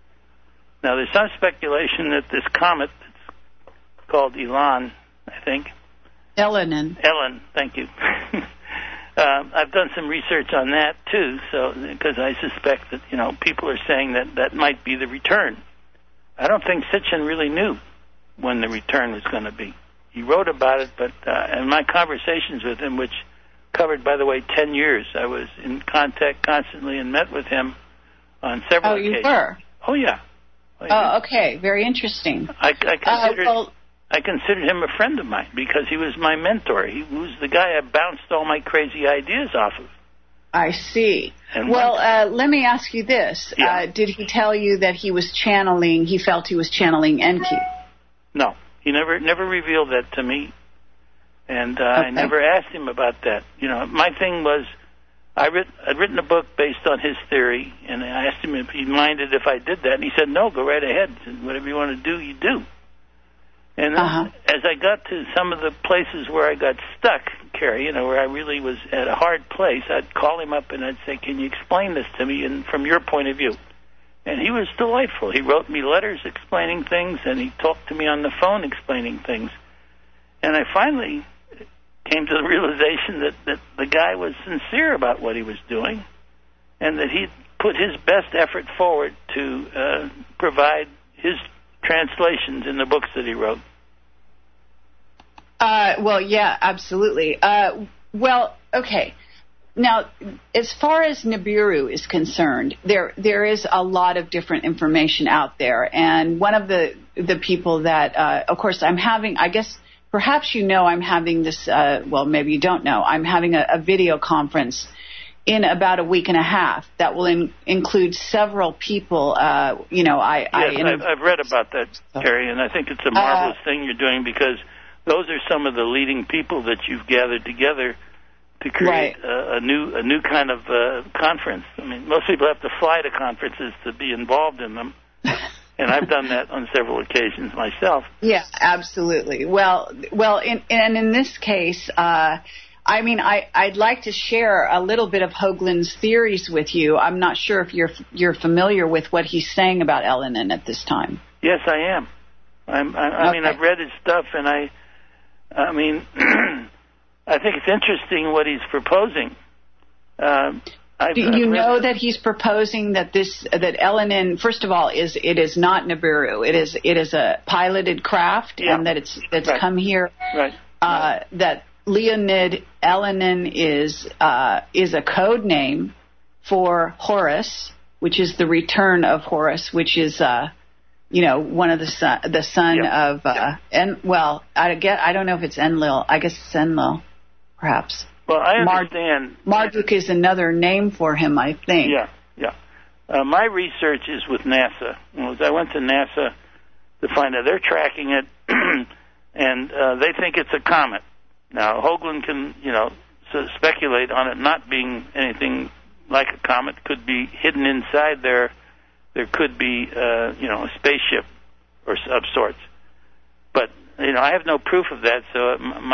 Now, there's some speculation that this comet, it's called Elon, I think.
Ellen, thank you.
I've done some research on that, too, because I suspect that, people are saying that might be the return. I don't think Sitchin really knew when the return was going to be. He wrote about it, but in my conversations with him, which covered, by the way, 10 years, I was in contact constantly and met with him on several occasions.
Oh, you were?
Oh, yeah.
Oh, okay. Very interesting.
I considered him a friend of mine because he was my mentor. He was the guy I bounced all my crazy ideas off of.
I see.
And
let me ask you this.
Yeah.
Did he tell you that he felt he was channeling Enki?
No. He never revealed that to me. And I never asked him about that. My thing was, I'd written a book based on his theory, and I asked him if he minded if I did that, and he said, no, go right ahead. Whatever you want to do, you do. And then as I got to some of the places where I got stuck, Carrie, where I really was at a hard place, I'd call him up and I'd say, can you explain this to me and from your point of view? And he was delightful. He wrote me letters explaining things, and he talked to me on the phone explaining things. And I finally came to the realization that the guy was sincere about what he was doing and that he'd put his best effort forward to provide his translations in the books that he wrote.
Well, yeah, absolutely. Okay. Now, as far as Nibiru is concerned, there is a lot of different information out there, and one of the people that, of course, I'm having, I guess, perhaps I'm having this, maybe you don't know, I'm having a video conference in about a week and a half that will include several people. I've
read about that, Terry, and I think it's a marvelous thing you're doing because those are some of the leading people that you've gathered together to create a new kind of conference. I mean, most people have to fly to conferences to be involved in them, and I've done that on several occasions myself.
Yeah, absolutely. Well, in this case, I'd like to share a little bit of Hoagland's theories with you. I'm not sure if you're familiar with what he's saying about Elenin at this time.
Yes, I am. I mean, I've read his stuff, and I think it's interesting what he's proposing.
Do you know that he's proposing that LNN, first of all, it is not Nibiru. It is a piloted craft, and that it's come here.
Right.
That Leonid LNN is a code name for Horus, which is the return of Horus, which is one of the son of I don't know if it's Enlil. I guess it's Enlil, perhaps.
Well, I understand.
Marduk is another name for him, I think.
Yeah. My research is with NASA. I went to NASA to find out. They're tracking it, and they think it's a comet. Now, Hoagland can, speculate on it not being anything like a comet. Could be hidden inside there. There could be, a spaceship of sorts. But, I have no proof of that, so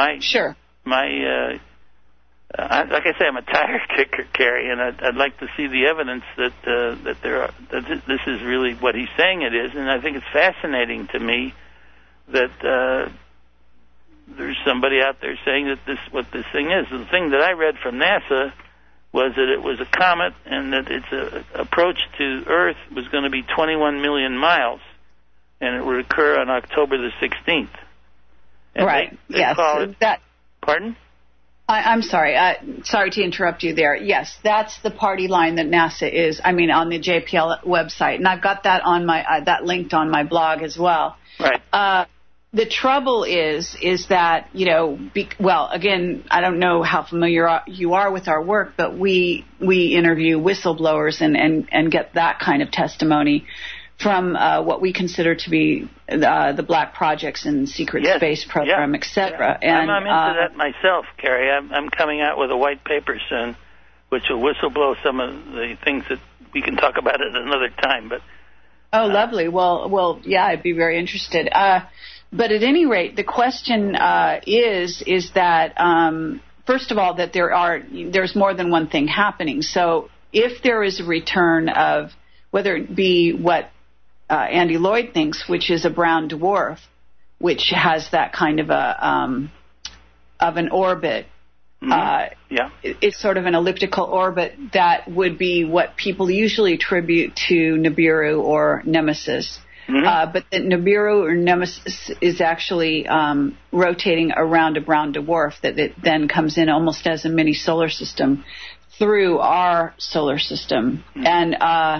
like I say, I'm a tire kicker, Carrie, and I'd like to see the evidence that this is really what he's saying it is. And I think it's fascinating to me that there's somebody out there saying that what this thing is. The thing that I read from NASA was that it was a comet and that its approach to Earth was going to be 21 million miles, and it would occur on October the 16th. And
right.
Yes. Pardon?
I'm sorry. Sorry to interrupt you there. Yes, that's the party line that NASA is. I mean, on the JPL website, and I've got that on that linked on my blog as well.
Right.
The trouble is that again, I don't know how familiar you are with our work, but we interview whistleblowers and get that kind of testimony from what we consider to be the black projects and secret space program, etc.
Yeah. And I'm into that myself, Carrie. I'm coming out with a white paper soon, which will whistleblow some of the things that we can talk about at another time. But
lovely. Well, yeah, I'd be very interested. But at any rate, the question is that first of all that there's more than one thing happening. So if there is a return of whether it be what Andy Lloyd thinks, which is a brown dwarf, which has that kind of an orbit. It's sort of an elliptical orbit that would be what people usually attribute to Nibiru or Nemesis. But that Nibiru or Nemesis is actually rotating around a brown dwarf that it then comes in almost as a mini solar system through our solar system. And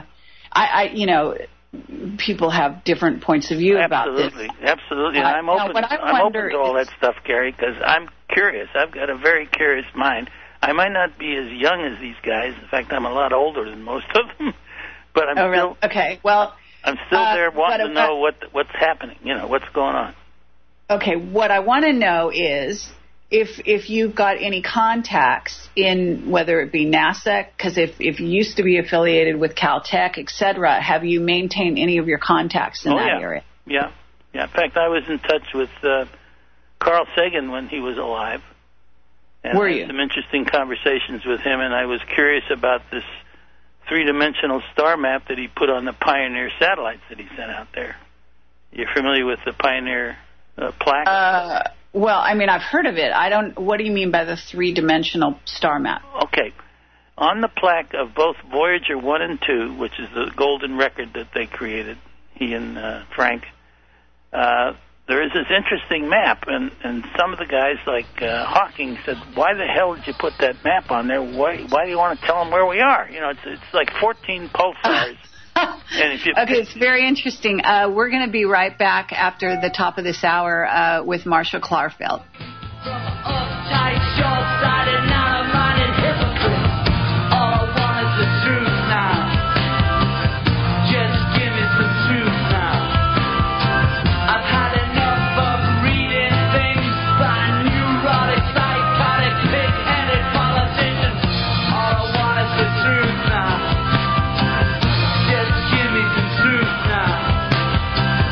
people have different points of view about this.
Absolutely. And I'm open to all that stuff, Gary, because I'm curious. I've got a very curious mind. I might not be as young as these guys. In fact, I'm a lot older than most of them. But I'm
really? Okay. Well,
I'm still there wanting to know what's happening. What's going on.
Okay. What I want to know is if you've got any contacts in whether it be NASA, because if you used to be affiliated with Caltech, et cetera, have you maintained any of your contacts in that area?
Yeah. In fact, I was in touch with Carl Sagan when he was alive. And
Were
I
you?
had some interesting conversations with him, and I was curious about this three-dimensional star map that he put on the Pioneer satellites that he sent out there. You're familiar with the Pioneer plaque?
Well, I mean, I've heard of it. What do you mean by the three-dimensional star map?
Okay. On the plaque of both Voyager 1 and 2, which is the golden record that they created, he and Frank, there is this interesting map, and some of the guys, like Hawking, said, why the hell did you put that map on there? Why do you want to tell them where we are? It's like 14 pulsars. Okay,
it's very interesting. We're going to be right back after the top of this hour with Marshall Clarfeld.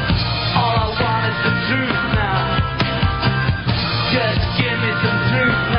Just give me some truth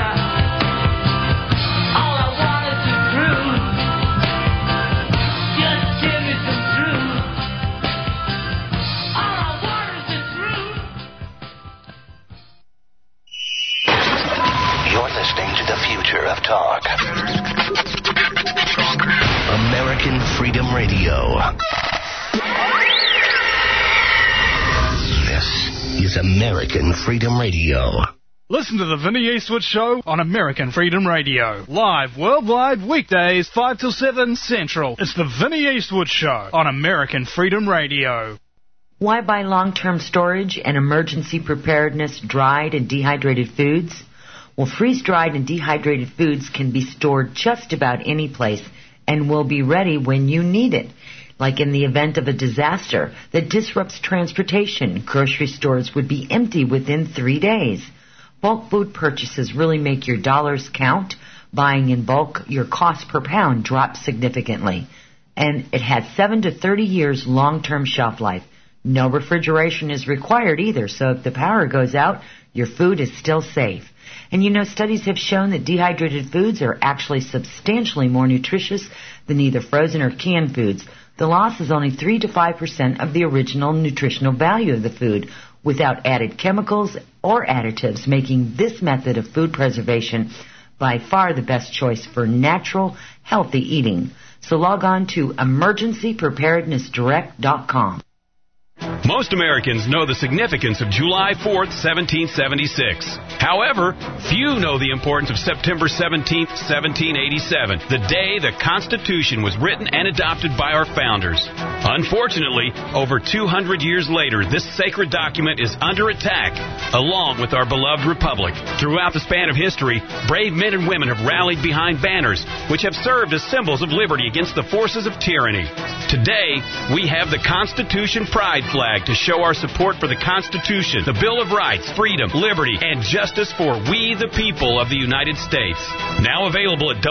is American Freedom Radio.
Listen to the Vinny Eastwood Show on American Freedom Radio. Live worldwide weekdays 5 till 7 Central. It's the Vinny Eastwood Show on American Freedom Radio.
Why buy long-term storage and emergency preparedness dried and dehydrated foods? Well, freeze-dried and dehydrated foods can be stored just about any place and will be ready when you need it. Like in the event of a disaster that disrupts transportation, grocery stores would be empty within 3 days. Bulk food purchases really make your dollars count. Buying in bulk, your cost per pound drops significantly. And it has 7 to 30 years long-term shelf life. No refrigeration is required either, so if the power goes out, your food is still safe. And you know, studies have shown that dehydrated foods are actually substantially more nutritious than either frozen or canned foods. The loss is only 3 to 5% of the original nutritional value of the food, without added chemicals or additives, making this method of food preservation by far the best choice for natural, healthy eating. So log on to emergencypreparednessdirect.com.
Most Americans know the significance of July 4th, 1776. However, few know the importance of September 17th, 1787, the day the Constitution was written and adopted by our founders. Unfortunately, over 200 years later, this sacred document is under attack, along with our beloved republic. Throughout the span of history, brave men and women have rallied behind banners, which have served as symbols of liberty against the forces of tyranny. Today, we have the Constitution Pride flag to show our support for the Constitution, the Bill of Rights, freedom, liberty, and justice for we the people of the United States. Now available at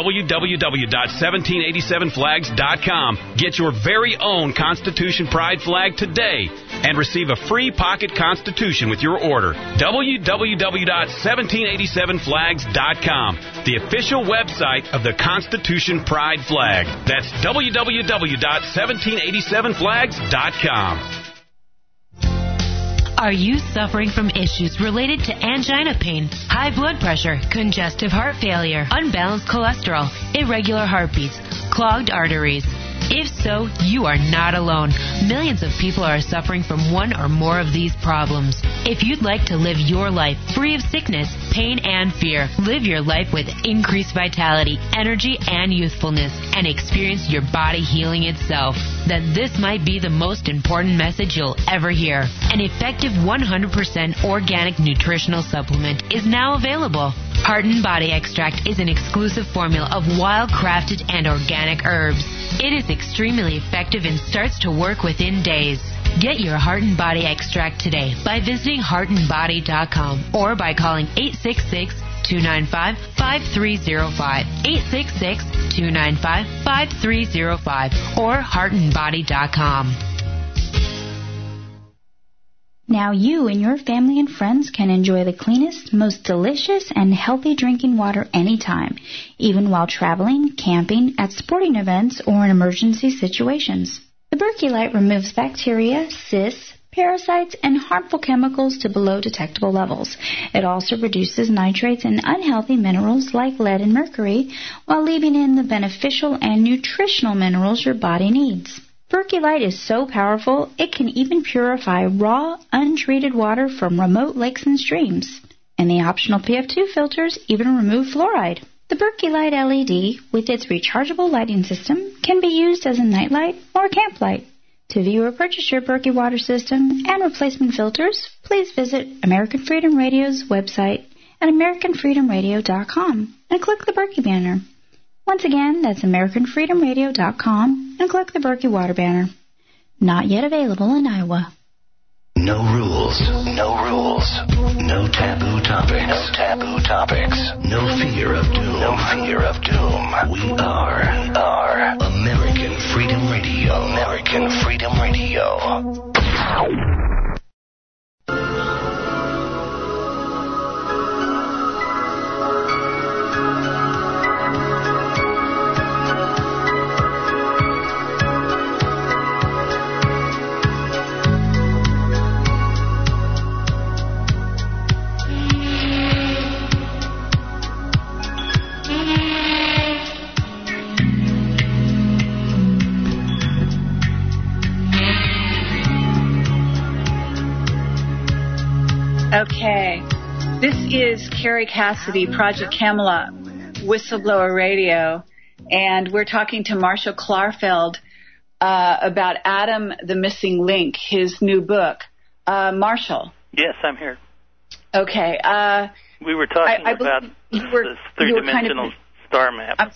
www.1787flags.com. Get your very own Constitution Pride flag today and receive a free pocket Constitution with your order. www.1787flags.com, the official website of the Constitution Pride flag. That's www.1787flags.com.
Are you suffering from issues related to angina pain, high blood pressure, congestive heart failure, unbalanced cholesterol, irregular heartbeats, clogged arteries? If so, you are not alone. Millions of people are suffering from one or more of these problems. If you'd like to live your life free of sickness, pain, and fear, live your life with increased vitality, energy, and youthfulness, and experience your body healing itself, then this might be the most important message you'll ever hear. An effective 100% organic nutritional supplement is now available. Heart and Body Extract is an exclusive formula of wild-crafted and organic herbs. It is extremely effective and starts to work within days. Get your Heart and Body Extract today by visiting heartandbody.com or by calling 866-295-5305, 866-295-5305, or heartandbody.com.
Now you and your family and friends can enjoy the cleanest, most delicious, and healthy drinking water anytime, even while traveling, camping, at sporting events, or in emergency situations. The Berkey Light removes bacteria, cysts, parasites, and harmful chemicals to below detectable levels. It also reduces nitrates and unhealthy minerals like lead and mercury, while leaving in the beneficial and nutritional minerals your body needs. Berkey Light is so powerful, it can even purify raw, untreated water from remote lakes and streams. And the optional PF2 filters even remove fluoride. The Berkey Light LED, with its rechargeable lighting system, can be used as a nightlight or camp light. To view or purchase your Berkey water system and replacement filters, please visit American Freedom Radio's website at AmericanFreedomRadio.com and click the Berkey banner. Once again, that's AmericanFreedomRadio.com and click the Berkey water banner. Not yet available in Iowa.
No rules. No rules. No taboo topics. No taboo topics. No fear of doom. No fear of doom. We are American Freedom Radio. American Freedom Radio.
Okay. This is Carrie Cassidy, Project Camelot, Whistleblower Radio, and we're talking to Marshall Klarfeld about Adam the Missing Link, his new book. Marshall.
Yes, I'm here.
Okay.
We were talking about this three-dimensional star map.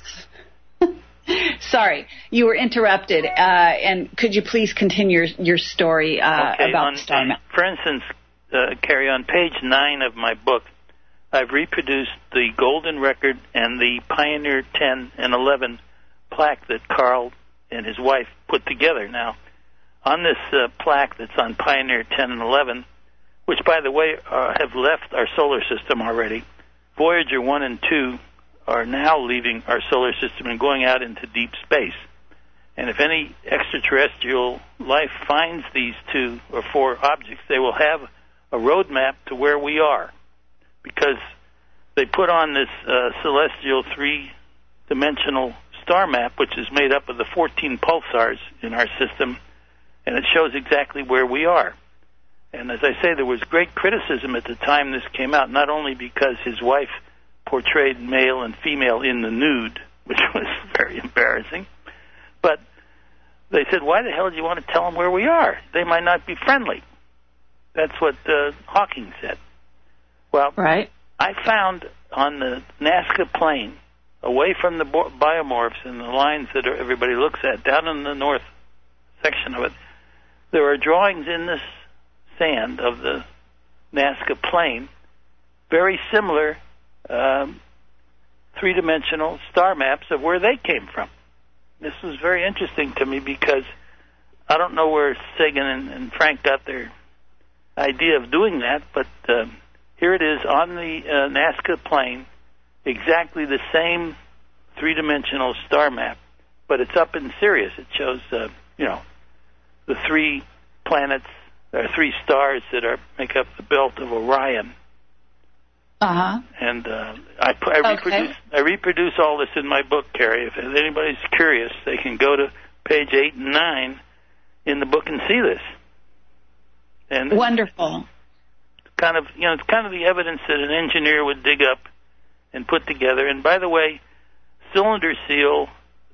Sorry, you were interrupted. And could you please continue your story about the star map?
For instance, Carrie, on page 9 of my book, I've reproduced the golden record and the Pioneer 10 and 11 plaque that Carl and his wife put together. Now, on this plaque that's on Pioneer 10 and 11, which, by the way, have left our solar system already, Voyager 1 and 2 are now leaving our solar system and going out into deep space. And if any extraterrestrial life finds these 2 or 4 objects, they will have a roadmap to where we are, because they put on this celestial three-dimensional star map, which is made up of the 14 pulsars in our system, and it shows exactly where we are. And as I say, there was great criticism at the time this came out, not only because his wife portrayed male and female in the nude, which was very embarrassing, but they said, why the hell do you want to tell them where we are? They might not be friendly. That's what Hawking said. Well,
right.
I found on the Nazca Plain, away from the biomorphs and the lines that everybody looks at, down in the north section of it, there are drawings in this sand of the Nazca Plain, very similar three-dimensional star maps of where they came from. This was very interesting to me because I don't know where Sagan and Frank got their idea of doing that, but here it is on the Nazca Plain, exactly the same three-dimensional star map, but it's up in Sirius. It shows, the 3 planets, or 3 stars that make up the belt of Orion.
Uh-huh.
And I reproduce all this in my book, Carrie. If anybody's curious, they can go to page 8 and 9 in the book and see this. And
wonderful.
It's kind of the evidence that an engineer would dig up and put together. And by the way, cylinder seal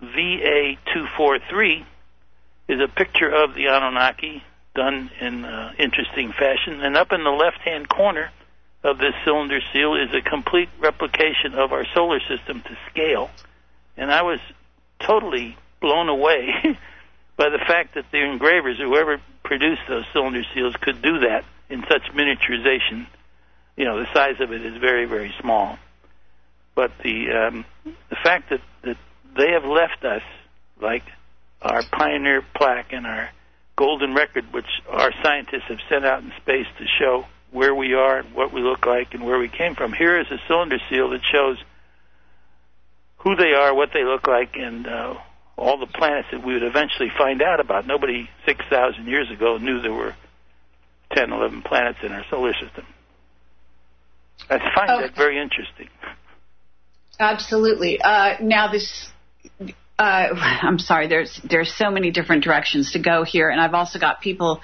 VA243 is a picture of the Anunnaki done in interesting fashion. And up in the left-hand corner of this cylinder seal is a complete replication of our solar system to scale. And I was totally blown away by the fact that the engravers, whoever produced those cylinder seals, could do that in such miniaturization. The size of it is very, very small. But the fact that they have left us, like our Pioneer plaque and our golden record, which our scientists have sent out in space to show where we are and what we look like and where we came from. Here is a cylinder seal that shows who they are, what they look like, and all the planets that we would eventually find out about. Nobody 6,000 years ago knew there were 10, 11 planets in our solar system. I find that very interesting.
Absolutely. Now this... I'm sorry, there's so many different directions to go here, and I've also got people.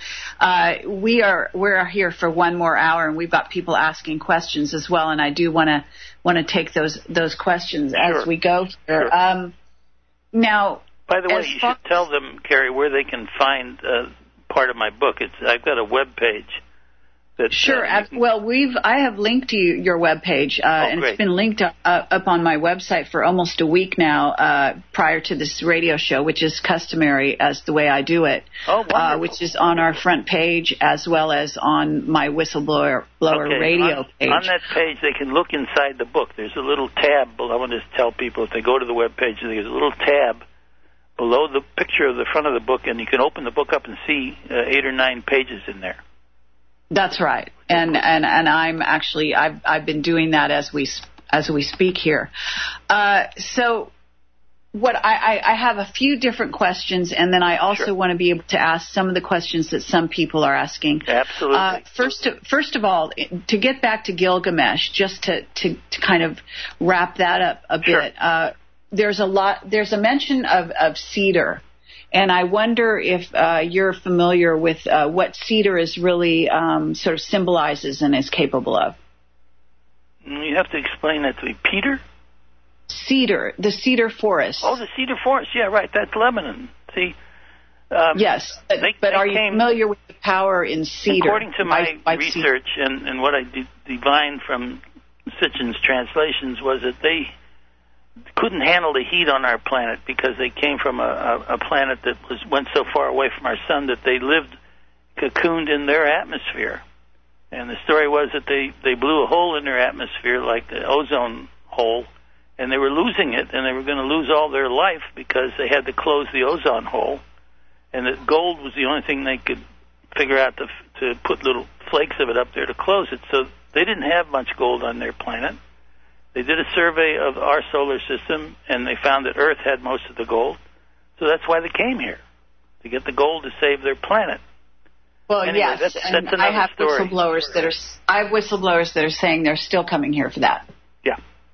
We're here for one more hour, and we've got people asking questions as well, and I do want to take those questions as we go here.
Sure.
Now,
by the way, you should tell them, Carrie, where they can find part of my book. I've got a web page.
Sure. I have linked to your webpage, and
great.
It's been linked up on my website for almost a week now, prior to this radio show, which is customary as the way I do it. Which is on our front page as well as on my Whistleblower Radio page.
On that page, they can look inside the book. There's a little tab. I want to tell people, if they go to the web page, there's a little tab below the picture of the front of the book, and you can open the book up and see 8 or 9 pages in there.
That's right, and I'm actually I've been doing that as we speak here. So, what I have a few different questions, and then I also want to be able to ask some of the questions that some people are asking.
Absolutely.
First of all, to get back to Gilgamesh, just to kind of wrap that up a bit. There's a mention of cedar. And I wonder if you're familiar with what cedar is really sort of symbolizes and is capable of.
You have to explain that to me. Peter?
Cedar, the cedar forest.
Oh, the cedar forest. Yeah, right. That's Lebanon. See?
Yes, but are you familiar with the power in cedar?
According to my research and what I divined from Sitchin's translations was that they couldn't handle the heat on our planet because they came from a planet that went so far away from our sun that they lived cocooned in their atmosphere. And the story was that they blew a hole in their atmosphere like the ozone hole, and they were losing it, and they were going to lose all their life because they had to close the ozone hole, and that gold was the only thing they could figure out to put little flakes of it up there to close it. So they didn't have much gold on their planet. They did a survey of our solar system, and they found that Earth had most of the gold. So that's why they came here, to get the gold to save their planet.
Well,
anyway,
yes,
that's
and I have
story.
whistleblowers that are saying they're still coming here for that.
Yeah.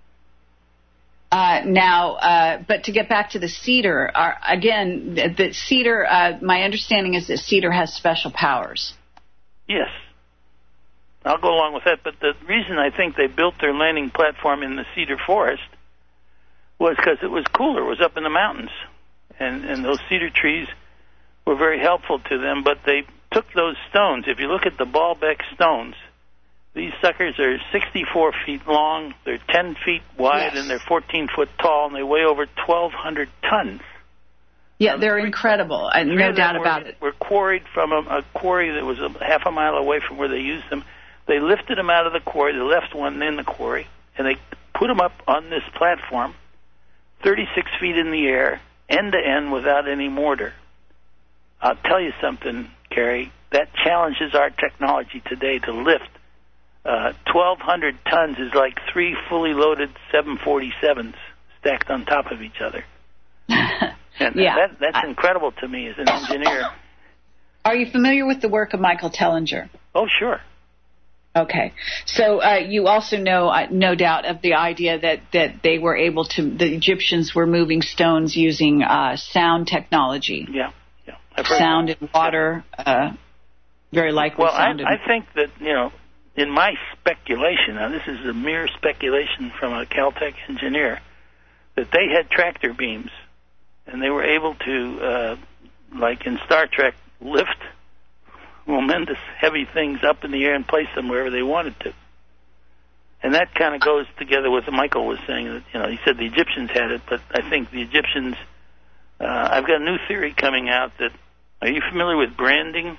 But to get back to the cedar, again, the cedar, my understanding is that cedar has special powers.
Yes. I'll go along with that, but the reason I think they built their landing platform in the cedar forest was because it was cooler. It was up in the mountains, and those cedar trees were very helpful to them, but they took those stones. If you look at the Baalbek stones, these suckers are 64 feet long, they're 10 feet wide, yes, and they're 14 foot tall, and they weigh over 1,200 tons.
Yeah, they're incredible, no doubt about it.
Were quarried from a quarry that was half a mile away from where they used them. They lifted them out of the quarry, they left one in the quarry, and they put them up on this platform, 36 feet in the air, end to end, without any mortar. I'll tell you something, Gary, that challenges our technology today to lift 1,200 tons is like 3 fully loaded 747s stacked on top of each other. And
yeah,
that's incredible to me as an engineer.
Are you familiar with the work of Michael Tellinger?
Oh, sure.
Okay. So you also know, no doubt, of the idea that they were able to, the Egyptians were moving stones using sound technology.
Yeah.
Sound and water, very likely.
Well, I think that, in my speculation, now this is a mere speculation from a Caltech engineer, that they had tractor beams, and they were able to, like in Star Trek, lift tremendous heavy things up in the air and place them wherever they wanted to. And that kind of goes together with what Michael was saying, that, he said the Egyptians had it, but I think the Egyptians, I've got a new theory coming out that, are you familiar with branding?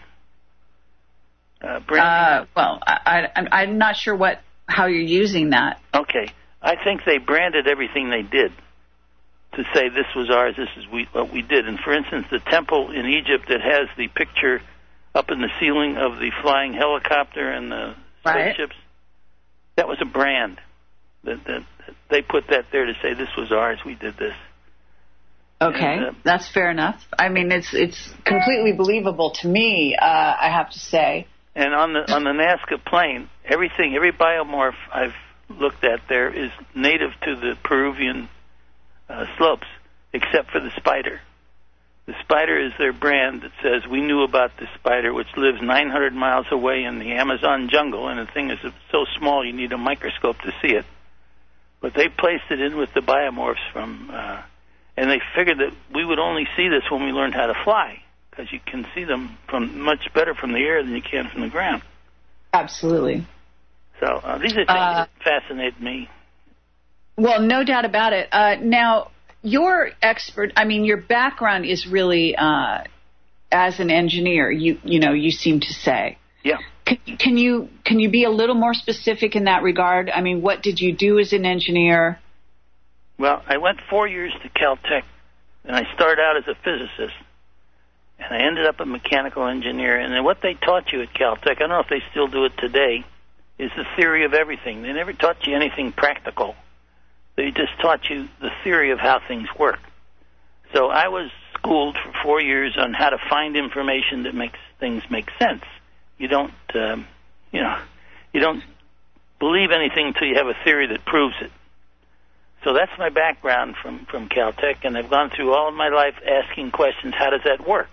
Well, I'm not sure how you're using that.
Okay. I think they branded everything they did to say this was ours, this is what we did. And for instance, the temple in Egypt that has the picture up in the ceiling of the flying helicopter and the spaceships, that was a brand. That they put that there to say this was ours, we did this.
Okay, and, that's fair enough. I mean, it's completely believable to me, I have to say.
And on the Nazca Plain, every biomorph I've looked at there is native to the Peruvian slopes, except for the spider. The spider is their brand that says we knew about this spider, which lives 900 miles away in the Amazon jungle, and the thing is so small you need a microscope to see it. But they placed it in with the biomorphs from, and they figured that we would only see this when we learned how to fly, because you can see them from much better from the air than you can from the ground.
Absolutely.
So these are things that fascinate me.
Well, no doubt about it. Now, your background is really as an engineer. You seem to say.
Yeah.
Can you be a little more specific in that regard? I mean, what did you do as an engineer?
Well, I went 4 years to Caltech, and I started out as a physicist, and I ended up a mechanical engineer. And then what they taught you at Caltech, I don't know if they still do it today, is the theory of everything. They never taught you anything practical. They just taught you the theory of how things work. So I was schooled for 4 years on how to find information that makes things make sense. You don't believe anything until you have a theory that proves it. So that's my background from Caltech, and I've gone through all of my life asking questions, how does that work?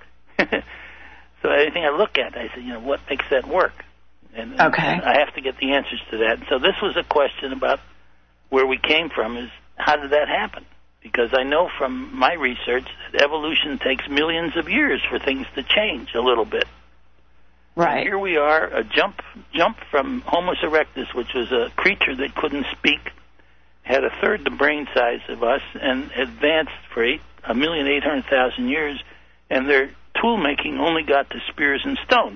So anything I look at, I say, what makes that work? And I have to get the answers to that. So this was a question about where we came from, is how did that happen? Because I know from my research that evolution takes millions of years for things to change a little bit.
Right.
And here we are, a jump from Homo erectus, which was a creature that couldn't speak, had a third the brain size of us, and advanced for 1,800,000 years, and their tool making only got to spears and stones.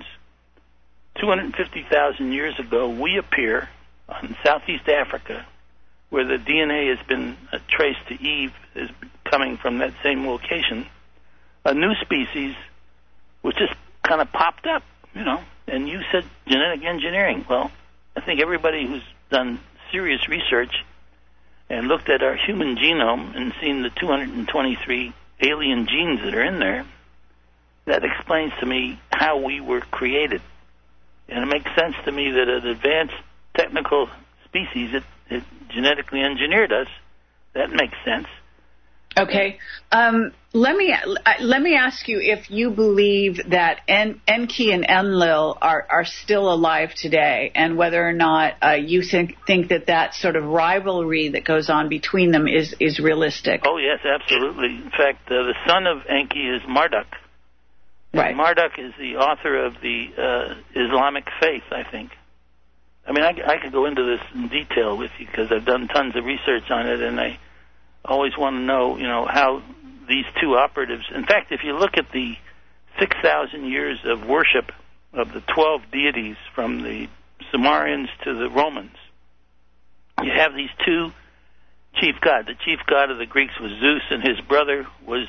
250,000 years ago, we appear on Southeast Africa, where the DNA has been traced to Eve, is coming from that same location, a new species which just kind of popped up, And you said genetic engineering. Well, I think everybody who's done serious research and looked at our human genome and seen the 223 alien genes that are in there, that explains to me how we were created. And it makes sense to me that an advanced technical species that genetically engineered us, that makes sense.
Okay. Let me ask you if you believe that Enki and Enlil are still alive today, and whether or not you think that sort of rivalry that goes on between them is realistic.
Oh, yes, absolutely. In fact, the son of Enki is Marduk.
Right.
And Marduk is the author of the Islamic faith, I think. I mean, I could go into this in detail with you because I've done tons of research on it, and I always want to know, how these two operatives. In fact, if you look at the 6,000 years of worship of the 12 deities from the Sumerians to the Romans, you have these two chief gods. The chief god of the Greeks was Zeus, and his brother was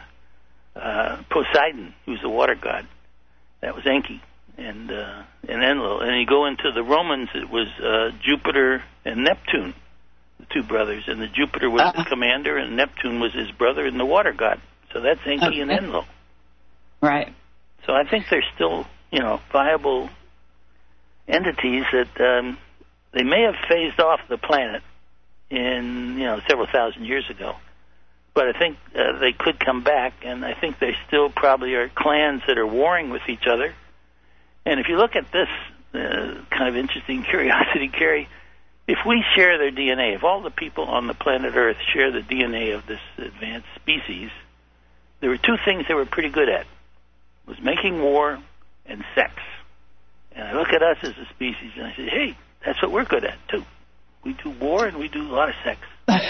Poseidon, who's the water god. That was Enki and Enlil. And you go into the Romans, it was Jupiter and Neptune, the two brothers, and the Jupiter was the commander, and Neptune was his brother and the water god. So that's Enki and Enlil.
Right.
So I think they're still, viable entities that they may have phased off the planet in, several thousand years ago. But I think they could come back, and I think they still probably are clans that are warring with each other. And if you look at this kind of interesting curiosity, Carrie, if we share their DNA, if all the people on the planet Earth share the DNA of this advanced species, there were two things they were pretty good at, was making war and sex. And I look at us as a species, and I say, hey, that's what we're good at, too. We do war, and we do a lot of sex.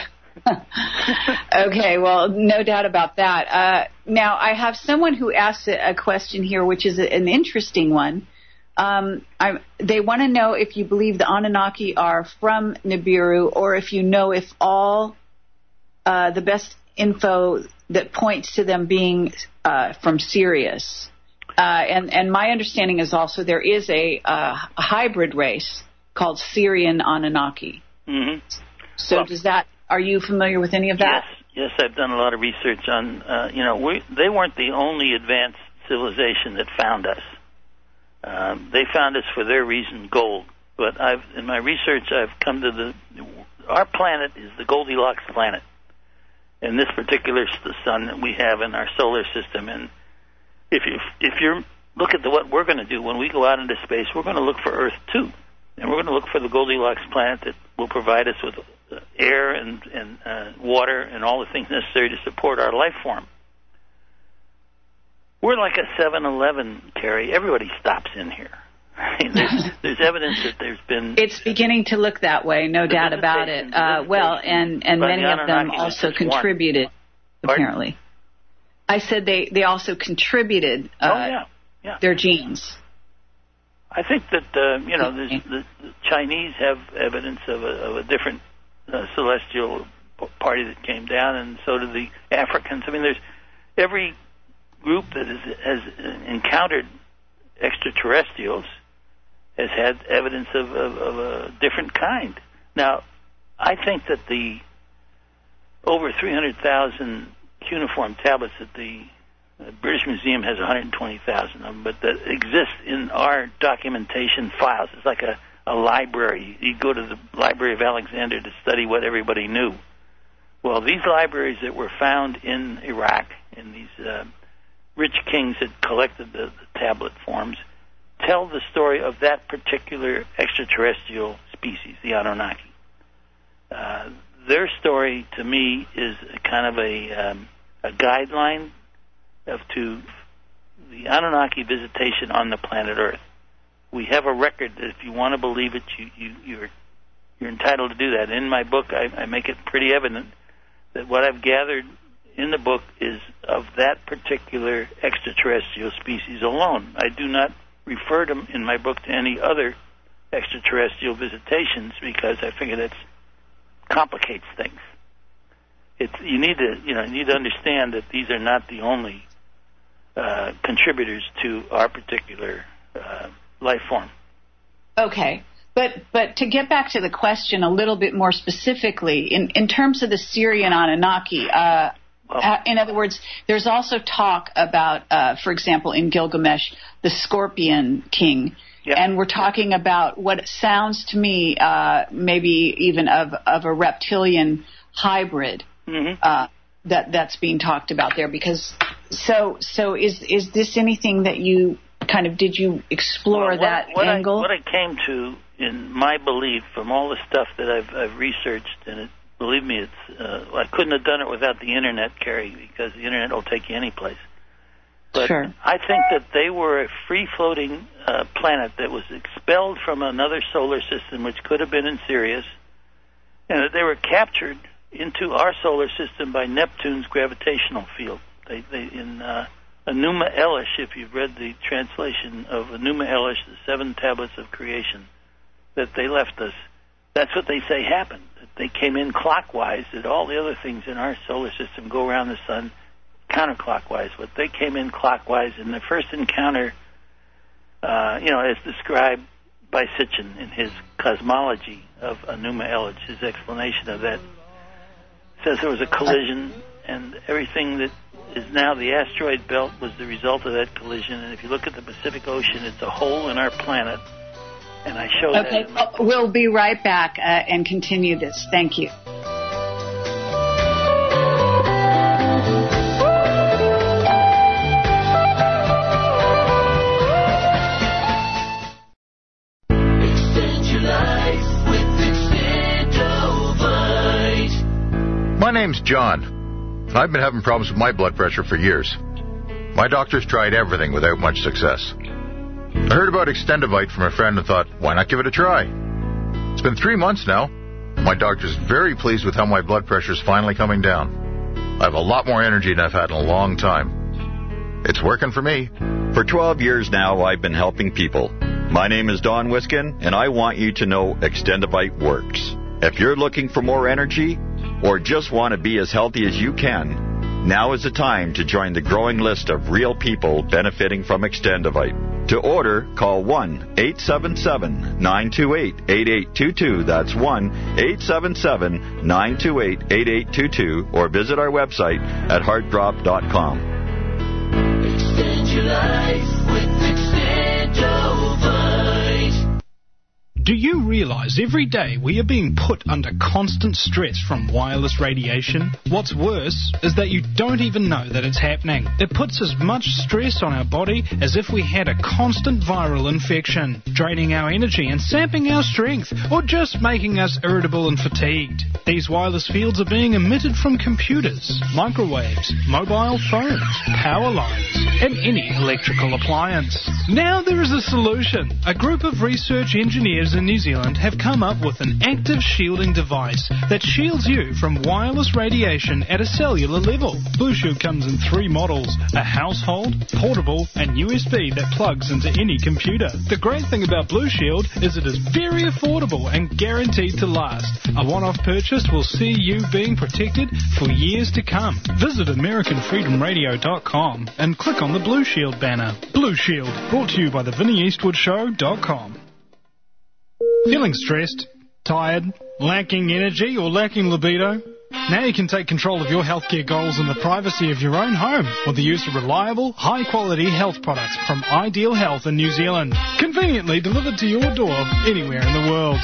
Okay, well, no doubt about that. Now, I have someone who asked a question here, which is an interesting one. They want to know if you believe the Anunnaki are from Nibiru, or if you know if all the best info that points to them being from Sirius. And my understanding is also there is a hybrid race called Syrian Anunnaki.
Mm-hmm.
So are you familiar with any of that?
Yes, I've done a lot of research on, they weren't the only advanced civilization that found us. They found us for their reason, gold. But in my research, I've come to our planet is the Goldilocks planet. And this particular sun that we have in our solar system. And if you look at what we're going to do when we go out into space, we're going to look for Earth too. And we're going to look for the Goldilocks planet that will provide us with air and water and all the things necessary to support our life form. We're like a 7-Eleven, Carrie. Everybody stops in here. There's evidence that there's been...
It's beginning to look that way, no doubt about it. And many of them also contributed, apparently. I said they also contributed their genes.
I think that, the Chinese have evidence of a different celestial party that came down, and so did the Africans. I mean, there's every group that has encountered extraterrestrials has had evidence of a different kind. Now, I think that the over 300,000 cuneiform tablets that the British Museum has 120,000 of them, but that exist in our documentation files. It's like a library. You go to the Library of Alexandria to study what everybody knew. Well, these libraries that were found in Iraq, in these rich kings that collected the tablet forms, tell the story of that particular extraterrestrial species, the Anunnaki. Their story, to me, is kind of a guideline to the Anunnaki visitation on the planet Earth. We have a record that if you want to believe it, you're entitled to do that. In my book, I make it pretty evident that what I've gathered in the book is of that particular extraterrestrial species alone. I do not refer to in my book to any other extraterrestrial visitations because I figure that complicates things. You need to understand that these are not the only contributors to our particular life form.
Okay. But to get back to the question a little bit more specifically, in terms of the Syrian Anunnaki, in other words, there's also talk about, for example, in Gilgamesh, the Scorpion King. Yep. And we're talking about what sounds to me maybe even of a reptilian hybrid that's being talked about there. Because so is this anything that you kind of did you explore that angle?
What I came to in my belief from all the stuff that I've researched, and believe me, I couldn't have done it without the internet, Carrie, because the internet will take you any place. But sure. I think that they were a free-floating planet that was expelled from another solar system, which could have been in Sirius, and that they were captured into our solar system by Neptune's gravitational field. They in Enuma Elish, if you've read the translation of Enuma Elish, the 7 tablets of creation, that they left us. That's what they say happened. That they came in clockwise, that all the other things in our solar system go around the sun counterclockwise, but they came in clockwise in the first encounter, as described by Sitchin in his cosmology of Enuma Elish. His explanation of that says there was a collision, and everything that is now the asteroid belt was the result of that collision. And if you look at the Pacific Ocean, it's a hole in our planet. And I show that.
Okay, we'll be right back and continue this. Thank you.
Extend your life with Extendovite.
My name's John. I've been having problems with my blood pressure for years. My doctors tried everything without much success. I heard about Extendovite from a friend and thought, why not give it a try? It's been 3 months now. My doctor's very pleased with how my blood pressure's finally coming down. I have a lot more energy than I've had in a long time. It's working for me.
For 12 years now, I've been helping people. My name is Don Wiskin, and I want you to know Extendovite works. If you're looking for more energy, or just want to be as healthy as you can, now is the time to join the growing list of real people benefiting from Extendovite. To order, call 1-877-928-8822. That's 1-877-928-8822. Or visit our website at heartdrop.com.
Extend your life with Extendovite.
Do you realize every day we are being put under constant stress from wireless radiation? What's worse is that you don't even know that it's happening. It puts as much stress on our body as if we had a constant viral infection, draining our energy and sapping our strength, or just making us irritable and fatigued. These wireless fields are being emitted from computers, microwaves, mobile phones, power lines, and any electrical appliance. Now there is a solution. A group of research engineers in New Zealand have come up with an active shielding device that shields you from wireless radiation at a cellular level. Blue Shield comes in 3 models, a household, portable, and USB that plugs into any computer. The great thing about Blue Shield is it is very affordable and guaranteed to last. A one-off purchase will see you being protected for years to come. Visit AmericanFreedomRadio.com and click on the Blue Shield banner. Blue Shield, brought to you by the VinnyEastwoodShow.com. Feeling stressed, tired, lacking energy, or lacking libido? Now you can take control of your healthcare goals in the privacy of your own home with the use of reliable, high-quality health products from Ideal Health in New Zealand. Conveniently delivered to your door anywhere in the world.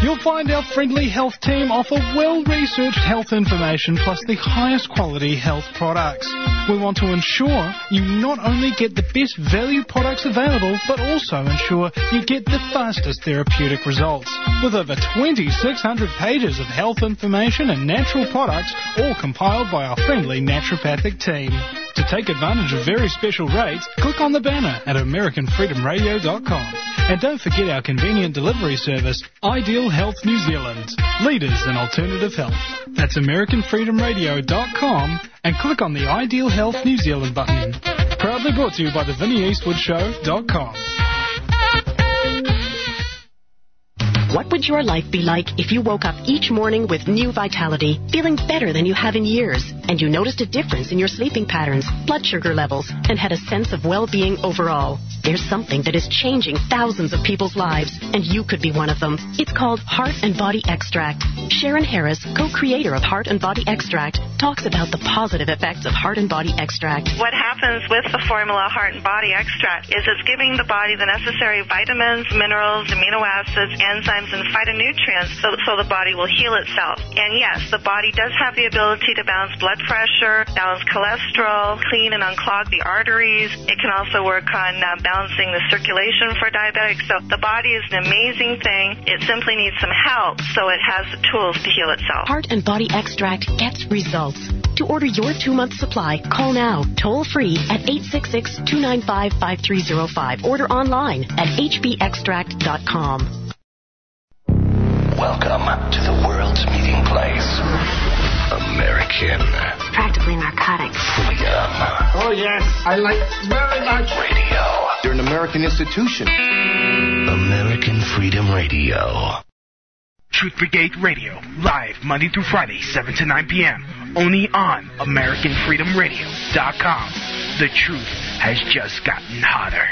You'll find our friendly health team offer well-researched health information plus the highest quality health products. We want to ensure you not only get the best value products available, but also ensure you get the fastest therapeutic results. With over 2,600 pages of health information and natural products, all compiled by our friendly naturopathic team. To take advantage of very special rates, click on the banner at AmericanFreedomRadio.com. And don't forget our convenient delivery service, Ideal Health New Zealand, leaders in alternative health. That's AmericanFreedomRadio.com and click on the Ideal Health New Zealand button. Proudly brought to you by the VinnieEastwoodShow.com.
What would your life be like if you woke up each morning with new vitality, feeling better than you have in years, and you noticed a difference in your sleeping patterns, blood sugar levels, and had a sense of well-being overall? There's something that is changing thousands of people's lives, and you could be one of them. It's called Heart and Body Extract. Sharon Harris, co-creator of Heart and Body Extract, talks about the positive effects of Heart and Body Extract.
What happens with the formula Heart and Body Extract is it's giving the body the necessary vitamins, minerals, amino acids, enzymes, and phytonutrients so the body will heal itself. And yes, the body does have the ability to balance blood pressure, balance cholesterol, clean and unclog the arteries. It can also work on balancing the circulation for diabetics. So the body is an amazing thing. It simply needs some help so it has the tools to heal itself.
Heart and Body Extract gets results. To order your 2-month supply, call now, toll free at 866-295-5305. Order online at hbextract.com.
Welcome to the world's meeting place. American.
Practically narcotic.
Freedom.
Oh, yes. I like it very much.
Radio.
You're an American institution.
American Freedom Radio.
Truth Brigade Radio, live Monday through Friday, 7 to 9 p.m. Only on AmericanFreedomRadio.com. The truth has just gotten hotter.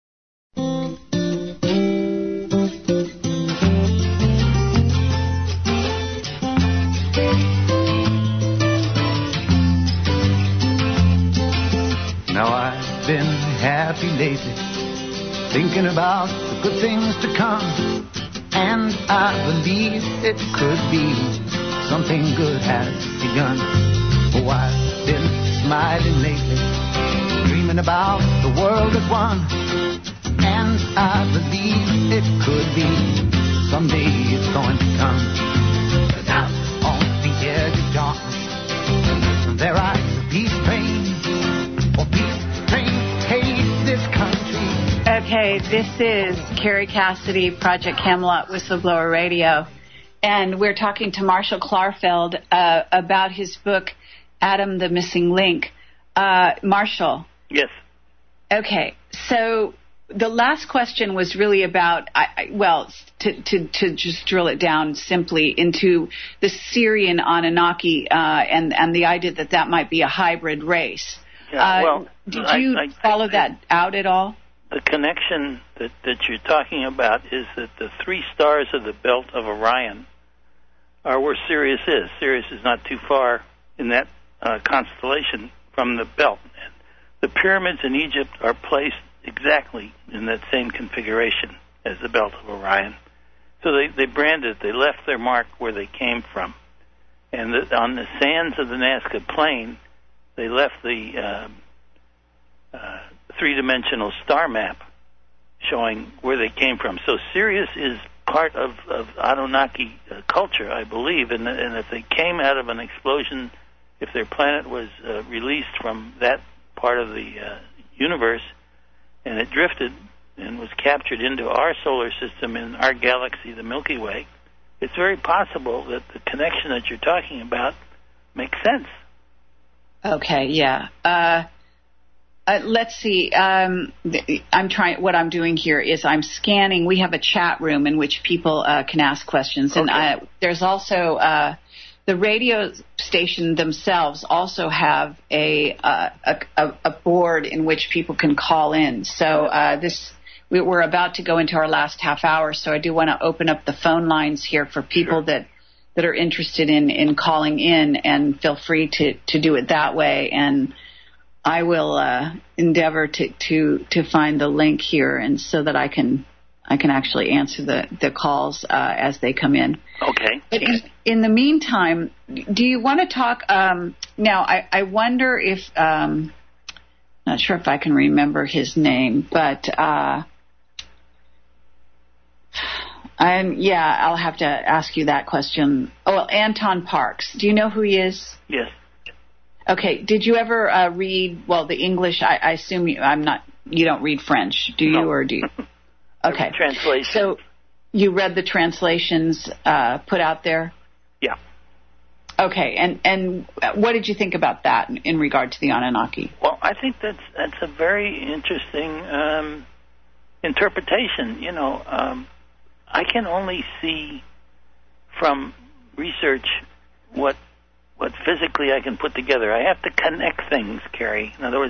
Now I've been happy lately, thinking about the good things to come, and I believe it could be something good has begun. Oh, I've been smiling lately, dreaming about the world at one, and I believe it could be someday it's going to come. But out on the edge of darkness, there rides a peace train.
Okay, this is Carrie Cassidy, Project Camelot Whistleblower Radio, and we're talking to Marshall Klarfeld about his book, Adam the Missing Link. Marshall.
Yes.
Okay, so the last question was really about, to just drill it down simply into the Syrian Anunnaki and the idea that might be a hybrid race.
Yeah,
did you follow that out at all?
The connection that you're talking about is that the 3 stars of the belt of Orion are where Sirius is. Sirius is not too far in that constellation from the belt. The pyramids in Egypt are placed exactly in that same configuration as the belt of Orion. So they branded, they left their mark where they came from. And on the sands of the Nazca Plain, they left the 3-dimensional star map showing where they came from. So Sirius is part of Anunnaki culture, I believe, and if they came out of an explosion, if their planet was released from that part of the universe and it drifted and was captured into our solar system in our galaxy, the Milky Way, it's very possible that the connection that you're talking about makes sense.
Okay, yeah. Let's see. What I'm doing here is I'm scanning. We have a chat room in which people can ask questions, and there's also the radio station themselves also have a board in which people can call in. So we're about to go into our last half hour, so I do want to open up the phone lines here for people that are interested in calling in, and feel free to do it that way. And I will endeavor to find the link here, and so that I can I can actually answer the calls as they come in.
Okay.
But in the meantime, do you want to talk now? I wonder if not sure if I can remember his name, but I'll have to ask you that question. Oh, well, Anton Parks. Do you know who he is?
Yes.
Okay. Did you ever read? Well, the English. I assume you don't read French, do you,
No.
or do you? Okay.
Translation.
So you read the translations put out there?
Yeah.
Okay. And what did you think about that in regard to the Anunnaki?
Well, I think that's a very interesting interpretation. You know, I can only see from research what physically I can put together. I have to connect things, Carrie. In other words,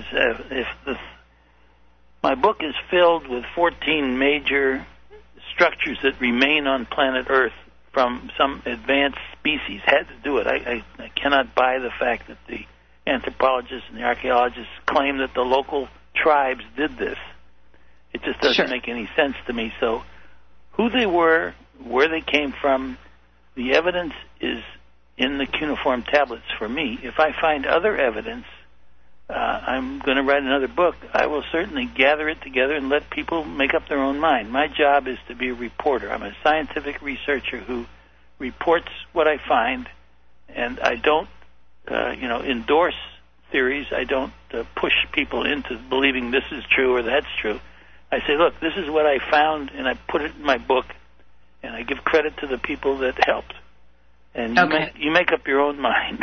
my book is filled with 14 major structures that remain on planet Earth from some advanced species. Had to do it. I cannot buy the fact that the anthropologists and the archaeologists claim that the local tribes did this. It just doesn't make any sense to me. So who they were, where they came from, the evidence is in the cuneiform tablets for me. If I find other evidence, I'm going to write another book. I will certainly gather it together and let people make up their own mind. My job is to be a reporter. I'm a scientific researcher who reports what I find, and I don't, endorse theories. I don't push people into believing this is true or that's true. I say, look, this is what I found, and I put it in my book, and I give credit to the people that helped. And you make up your own mind.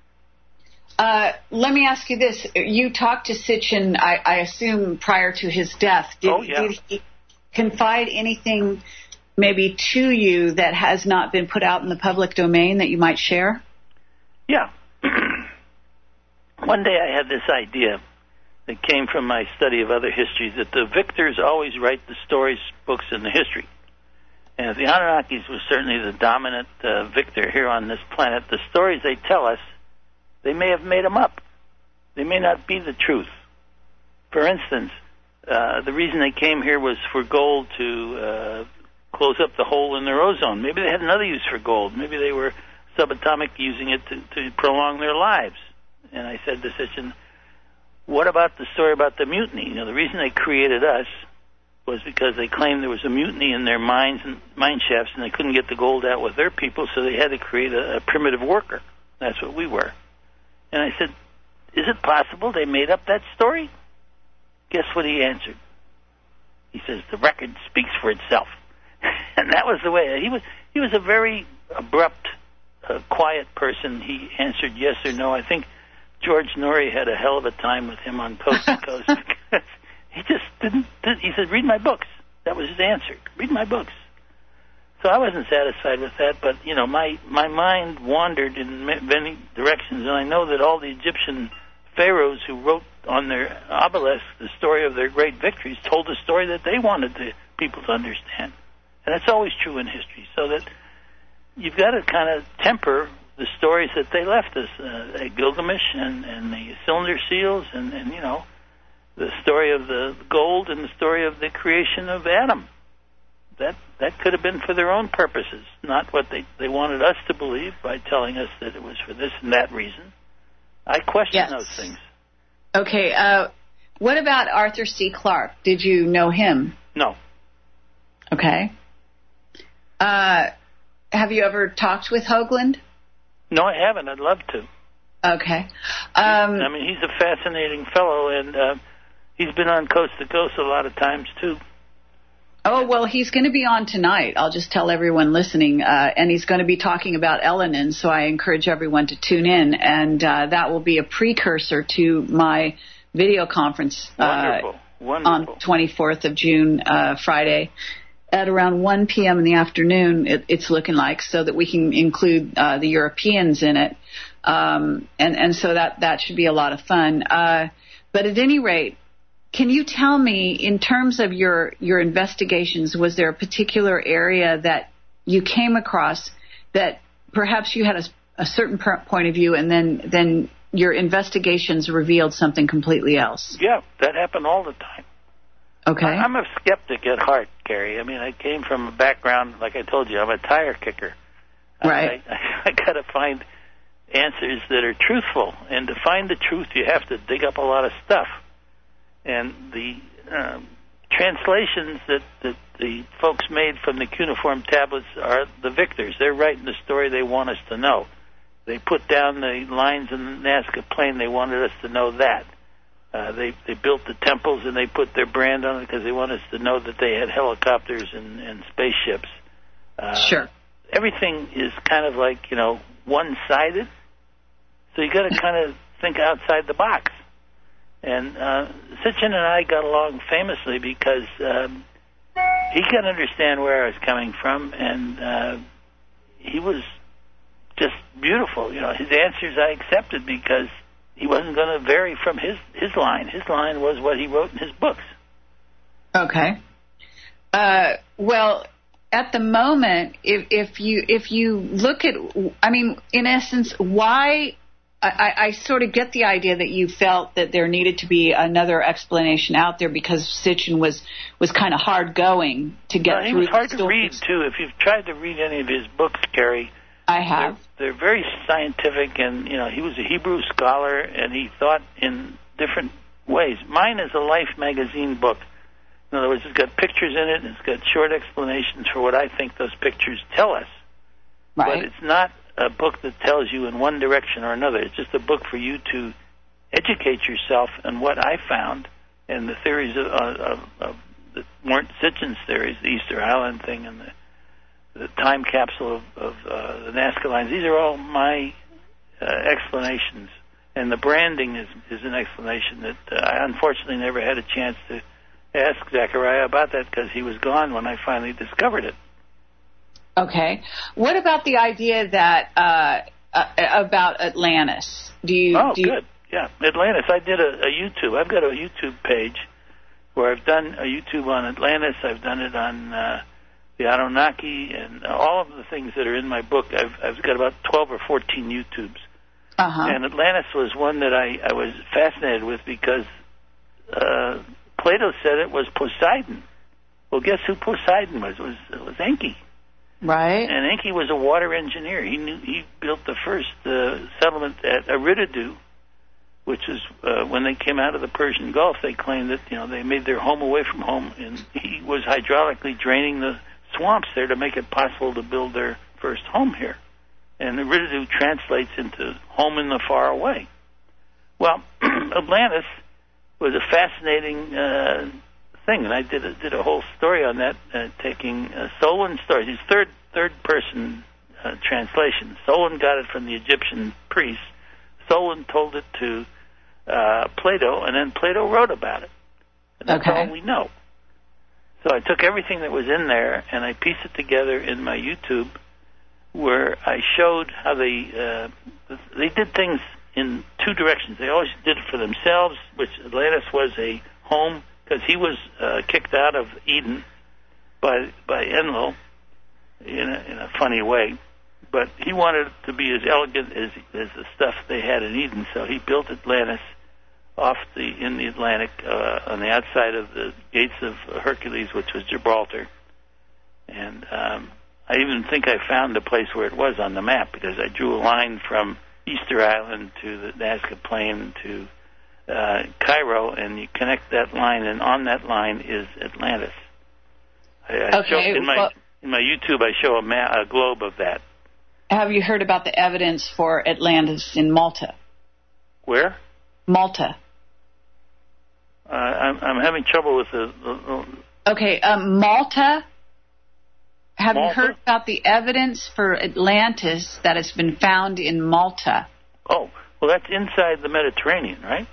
Let me ask you this. You talked to Sitchin, I assume, prior to his death. Did he confide anything maybe to you that has not been put out in the public domain that you might share?
Yeah. One day I had this idea that came from my study of other histories, that the victors always write the stories, books, and the history. And if the Anunnakis was certainly the dominant victor here on this planet, the stories they tell us, they may have made them up. They may not be the truth. For instance, the reason they came here was for gold to close up the hole in their ozone. Maybe they had another use for gold. Maybe they were subatomic, using it to prolong their lives. And I said to Sitchin, what about the story about the mutiny? You know, the reason they created us was because they claimed there was a mutiny in their mine shafts, and they couldn't get the gold out with their people, so they had to create a primitive worker. That's what we were. And I said, is it possible they made up that story? Guess what he answered? He says, the record speaks for itself. And that was the way. He was a very abrupt, quiet person. He answered yes or no. I think George Norrie had a hell of a time with him on Coast to Coast because he just didn't. He said, read my books. That was his answer. Read my books. So I wasn't satisfied with that, but, you know, my mind wandered in many directions, and I know that all the Egyptian pharaohs who wrote on their obelisks the story of their great victories told the story that they wanted the people to understand. And that's always true in history, so that you've got to kind of temper the stories that they left us, Gilgamesh and the cylinder seals and, you know, the story of the gold and the story of the creation of Adam. That could have been for their own purposes, not what they wanted us to believe by telling us that it was for this and that reason. I question those things.
Okay. What about Arthur C. Clarke? Did you know him?
No.
Okay. Have you ever talked with Hoagland?
No, I haven't. I'd love to.
Okay.
I mean, he's a fascinating fellow, and he's been on Coast to Coast a lot of times, too.
Oh, well, he's going to be on tonight. I'll just tell everyone listening. And he's going to be talking about Elenin, so I encourage everyone to tune in. And that will be a precursor to my video conference
Wonderful.
On 24th of June, Friday, at around 1 p.m. in the afternoon, it's looking like, so that we can include the Europeans in it. And so that should be a lot of fun. But at any rate, can you tell me, in terms of your investigations, was there a particular area that you came across that perhaps you had a certain point of view, and then your investigations revealed something completely else?
Yeah, that happened all the time.
Okay.
I'm a skeptic at heart, Carrie. I mean, I came from a background, like I told you, I'm a tire kicker.
Right.
I got to find answers that are truthful, and to find the truth, you have to dig up a lot of stuff. And the translations that the folks made from the cuneiform tablets are the victors. They're writing the story they want us to know. They put down the lines in the Nazca Plain. They wanted us to know that. They built the temples, and they put their brand on it because they want us to know that they had helicopters and spaceships.
Sure.
Everything is kind of like, one-sided. So you got to kind of think outside the box. And Sitchin and I got along famously because he could understand where I was coming from, and he was just beautiful. His answers I accepted because he wasn't going to vary from his line. His line was what he wrote in his books.
Okay. Well, at the moment, if you look at, I mean, in essence, why I sort of get the idea that you felt that there needed to be another explanation out there because Sitchin was kind of hard going to get through.
He was hard to read too. If you've tried to read any of his books, Carrie,
I have.
They're very scientific, and he was a Hebrew scholar, and he thought in different ways. Mine is a Life magazine book. In other words, it's got pictures in it, and it's got short explanations for what I think those pictures tell us.
Right.
But it's not a book that tells you in one direction or another. It's just a book for you to educate yourself on what I found and the theories of that weren't Sitchin's theories, the Easter Island thing and the time capsule of the Nazca lines. These are all my explanations, and the branding is an explanation that I unfortunately never had a chance to ask Zechariah about that because he was gone when I finally discovered it.
Okay. What about the idea that about Atlantis?
Good. Yeah, Atlantis. I did a YouTube. I've got a YouTube page where I've done a YouTube on Atlantis. I've done it on the Anunnaki and all of the things that are in my book. I've got about 12 or 14 YouTubes.
Uh-huh.
And Atlantis was one that I was fascinated with because Plato said it was Poseidon. Well, guess who Poseidon was? It was Enki.
Right.
And Enki was a water engineer. He built the first settlement at Eridu, which is when they came out of the Persian Gulf. They claimed that they made their home away from home, and he was hydraulically draining the swamps there to make it possible to build their first home here. And Eridu translates into home in the far away. Well, Atlantis was a fascinating thing, and I did a whole story on that, taking Solon stories. His third person translation. Solon got it from the Egyptian priests. Solon told it to Plato, and then Plato wrote about it. And that's all we know. So I took everything that was in there, and I pieced it together in my YouTube, where I showed how they did things in two directions. They always did it for themselves, which Atlantis was a home, because he was kicked out of Eden by Enlil in a funny way. But he wanted it to be as elegant as the stuff they had in Eden, so he built Atlantis in the Atlantic on the outside of the gates of Hercules, which was Gibraltar. And I even think I found the place where it was on the map, because I drew a line from Easter Island to the Nazca Plain to Cairo, and you connect that line, and on that line is Atlantis. In my YouTube, I show a globe of that.
Have you heard about the evidence for Atlantis in Malta?
Where?
Malta.
I'm having trouble with the
Okay, Malta. Have you heard about the evidence for Atlantis that has been found in Malta?
Oh, well, that's inside the Mediterranean, right?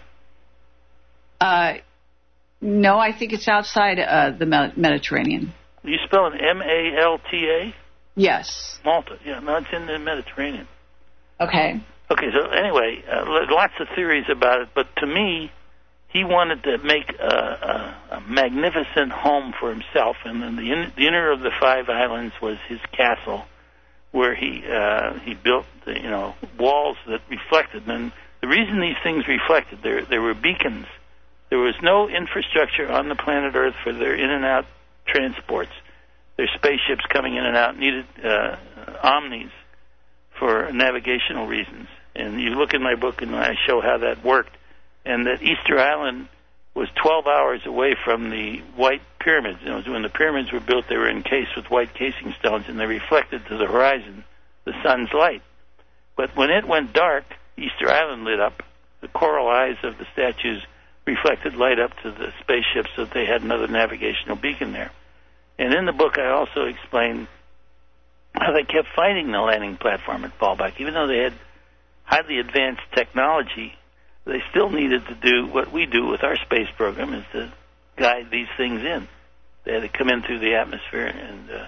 No, I think it's outside the Mediterranean.
You spell it Malta?
Yes.
Malta. Yeah, no, it's in the Mediterranean.
Okay.
Okay, so anyway, lots of theories about it, but to me, he wanted to make a magnificent home for himself, and then the inner of the 5 islands was his castle, where he built walls that reflected. And the reason these things reflected, there were beacons. There was no infrastructure on the planet Earth for their in and out transports. Their spaceships coming in and out needed omnis for navigational reasons. And you look in my book and I show how that worked. And that Easter Island was 12 hours away from the White Pyramids. You know, when the pyramids were built, they were encased with white casing stones, and they reflected to the horizon the sun's light. But when it went dark, Easter Island lit up. The coral eyes of the statues reflected light up to the spaceships so that they had another navigational beacon there. And in the book, I also explained how they kept finding the landing platform at Fallback. Even though they had highly advanced technology, they still needed to do what we do with our space program, is to guide these things in. They had to come in through the atmosphere and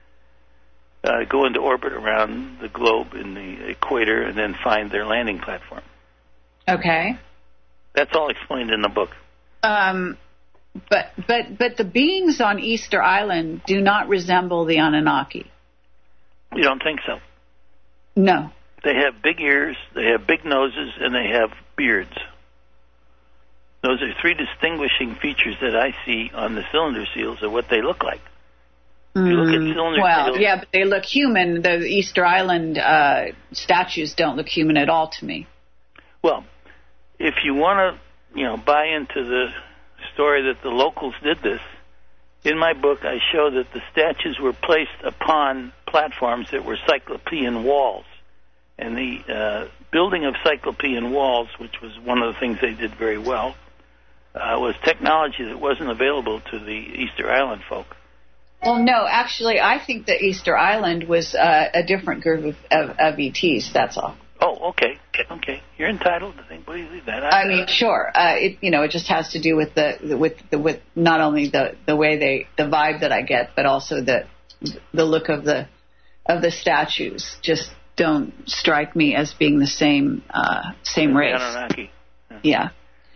go into orbit around the globe in the equator and then find their landing platform.
Okay.
That's all explained in the book.
But the beings on Easter Island do not resemble the Anunnaki.
You don't think so?
No.
They have big ears, they have big noses, and they have beards. Those are three distinguishing features that I see on the cylinder seals of what they look like. You look at cylinder seals.
Yeah, but they look human. The Easter Island statues don't look human at all to me.
Well, if you want to, buy into the story that the locals did this, in my book I show that the statues were placed upon platforms that were cyclopean walls. And the building of cyclopean walls, which was one of the things they did very well, was technology that wasn't available to the Easter Island folk.
Well, no, actually, I think that Easter Island was a different group of ETs, that's all.
Oh, okay. You're entitled to think, believe that.
I mean, sure. It just has to do with with not only the way the vibe that I get, but also the look of the statues. Just don't strike me as being the same race.
Anunnaki.
Yeah.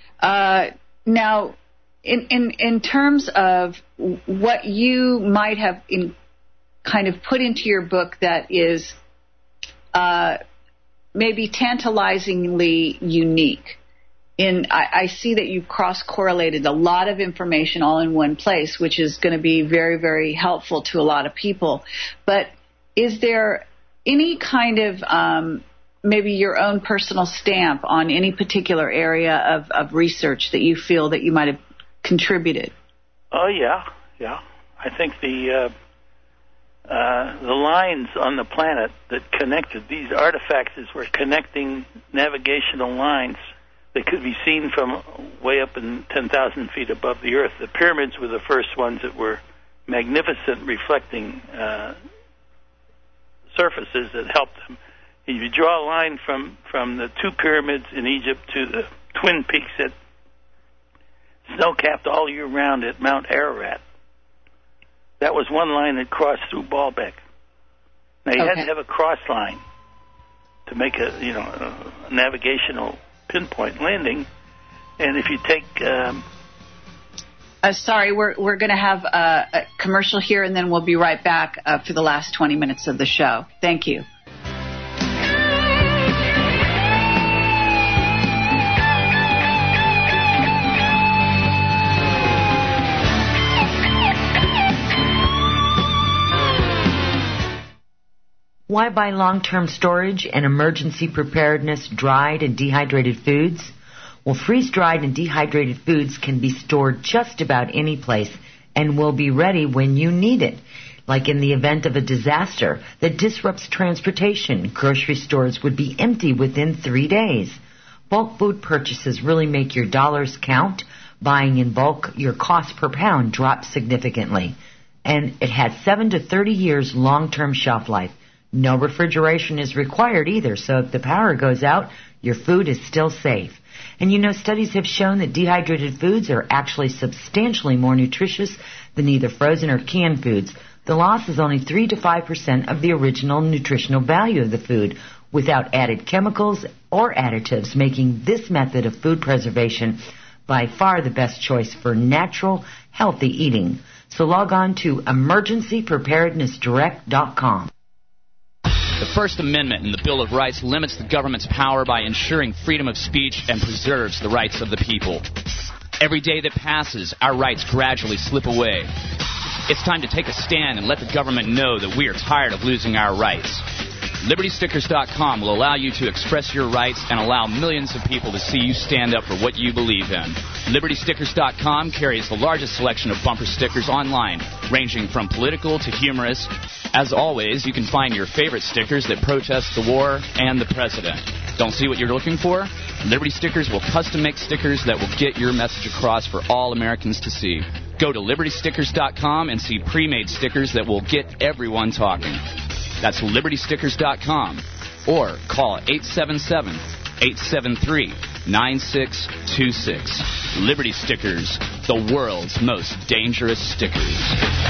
Now, in terms of what you might have kind of put into your book that is maybe tantalizingly unique. I see that you've cross-correlated a lot of information all in one place, which is going to be very, very helpful to a lot of people. But is there any kind of maybe your own personal stamp on any particular area of research that you feel that you might have contributed?
Oh, yeah. I think the lines on the planet that connected these artifacts were connecting navigational lines that could be seen from way up in 10,000 feet above the Earth. The pyramids were the first ones that were magnificent reflecting surfaces that helped them. If you draw a line from the two pyramids in Egypt to the Twin Peaks that snow-capped all year round at Mount Ararat, that was one line that crossed through Baalbek. Now, you had to have a cross line to make a navigational pinpoint landing. And if you take...
sorry, we're going to have a commercial here, and then we'll be right back for the last 20 minutes of the show. Thank you.
Why buy long-term storage and emergency preparedness dried and dehydrated foods? Well, freeze-dried and dehydrated foods can be stored just about any place and will be ready when you need it. Like in the event of a disaster that disrupts transportation, grocery stores would be empty within 3 days. Bulk food purchases really make your dollars count. Buying in bulk, your cost per pound drops significantly. And it has 7 to 30 years long-term shelf life. No refrigeration is required either, so if the power goes out, your food is still safe. And studies have shown that dehydrated foods are actually substantially more nutritious than either frozen or canned foods. The loss is only 3 to 5% of the original nutritional value of the food, without added chemicals or additives, making this method of food preservation by far the best choice for natural, healthy eating. So log on to emergencypreparednessdirect.com.
The First Amendment in the Bill of Rights limits the government's power by ensuring freedom of speech and preserves the rights of the people. Every day that passes, our rights gradually slip away. It's time to take a stand and let the government know that we are tired of losing our rights. LibertyStickers.com will allow you to express your rights and allow millions of people to see you stand up for what you believe in. LibertyStickers.com carries the largest selection of bumper stickers online, ranging from political to humorous. As always, you can find your favorite stickers that protest the war and the president. Don't see what you're looking for? Liberty Stickers will custom make stickers that will get your message across for all Americans to see. Go to LibertyStickers.com and see pre-made stickers that will get everyone talking. That's LibertyStickers.com, or call 877-873-9626. Liberty Stickers, the world's most dangerous stickers.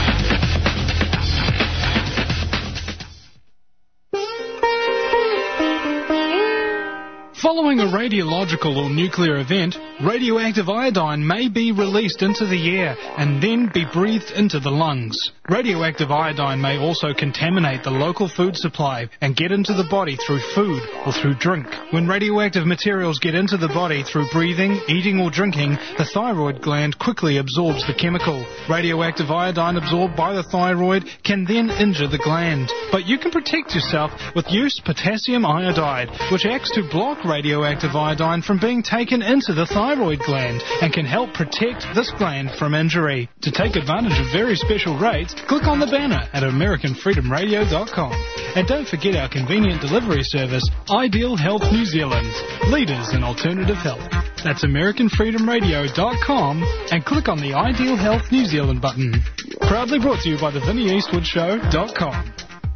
Following a radiological or nuclear event, radioactive iodine may be released into the air and then be breathed into the lungs. Radioactive iodine may also contaminate the local food supply and get into the body through food or through drink. When radioactive materials get into the body through breathing, eating or drinking, the thyroid gland quickly absorbs the chemical. Radioactive iodine absorbed by the thyroid can then injure the gland. But you can protect yourself with use potassium iodide, which acts to block radioactive iodine from being taken into the thyroid gland and can help protect this gland from injury. To take advantage of very special rates, click on the banner at AmericanFreedomRadio.com. And don't forget our convenient delivery service, Ideal Health New Zealand, leaders in alternative health. That's AmericanFreedomRadio.com and click on the Ideal Health New Zealand button. Proudly brought to you by the VinnieEastwoodShow.com.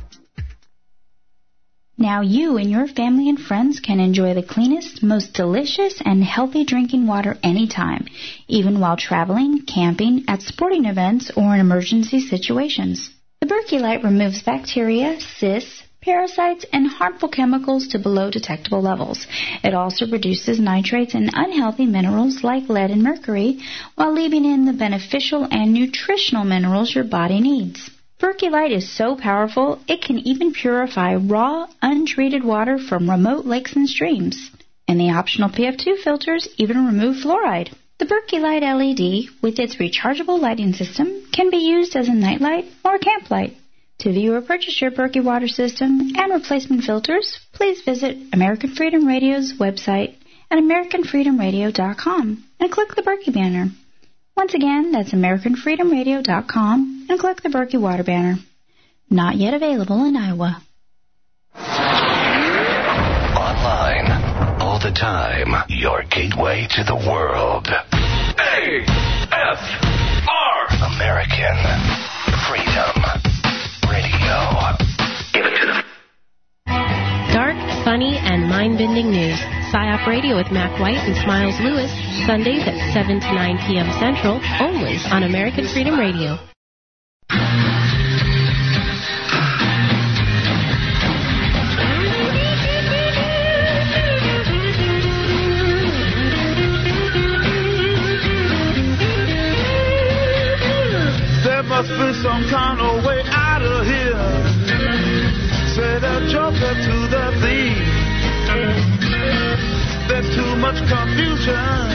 Now you and your family and friends can enjoy the cleanest, most delicious, and healthy drinking water anytime, even while traveling, camping, at sporting events, or in emergency situations. The Berkey Light removes bacteria, cysts, parasites, and harmful chemicals to below detectable levels. It also reduces nitrates and unhealthy minerals like lead and mercury, while leaving in the beneficial and nutritional minerals your body needs. Berkey Light is so powerful, it can even purify raw, untreated water from remote lakes and streams. And the optional PF2 filters even remove fluoride. The Berkey Light LED, with its rechargeable lighting system, can be used as a nightlight or a camp light. To view or purchase your Berkey water system and replacement filters, please visit American Freedom Radio's website at AmericanFreedomRadio.com and click the Berkey banner. Once again, that's AmericanFreedomRadio.com and click the Berkey Water banner. Not yet available in Iowa.
Online, all the time, your gateway to the world. AFR! American Freedom Radio. Give it to them.
Dark, funny, and mind-bending news. PSYOP Radio with Mac White and Smiles Lewis, Sundays at 7 to 9 p.m. Central, only on American Freedom Radio.
There must be some kind of way out of here. Say the joker to the thief. There's too much confusion.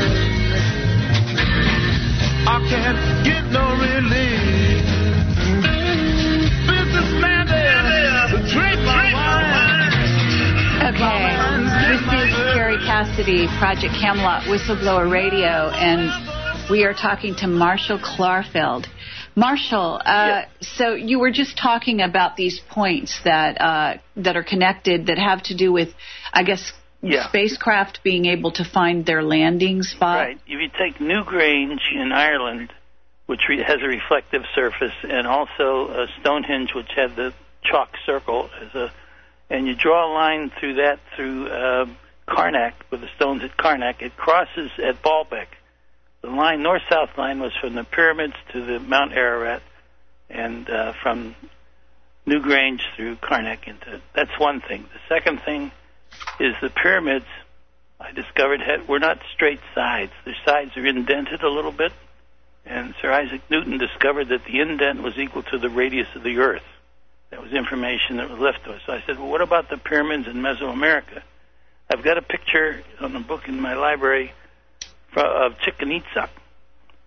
I can't get no relief. Businessman there, drink my wine.
Okay, this is Carrie Cassidy, Project Camelot Whistleblower Radio, and we are talking to Marshall Klarfeld. Marshall, so you were just talking about these points that are connected that have to do with, I guess, spacecraft being able to find their landing spot.
Right. If you take Newgrange in Ireland, which has a reflective surface, and also Stonehenge, which had the chalk circle, and you draw a line through that through Karnak, with the stones at Karnak, it crosses at Baalbek. The line, north-south line, was from the pyramids to the Mount Ararat, and from Newgrange through Karnak into. That's one thing. The second thing is the pyramids, I discovered, were not straight sides. Their sides are indented a little bit, and Sir Isaac Newton discovered that the indent was equal to the radius of the Earth. That was information that was left to us. So I said, well, what about the pyramids in Mesoamerica? I've got a picture on the book in my library of Chichen Itza,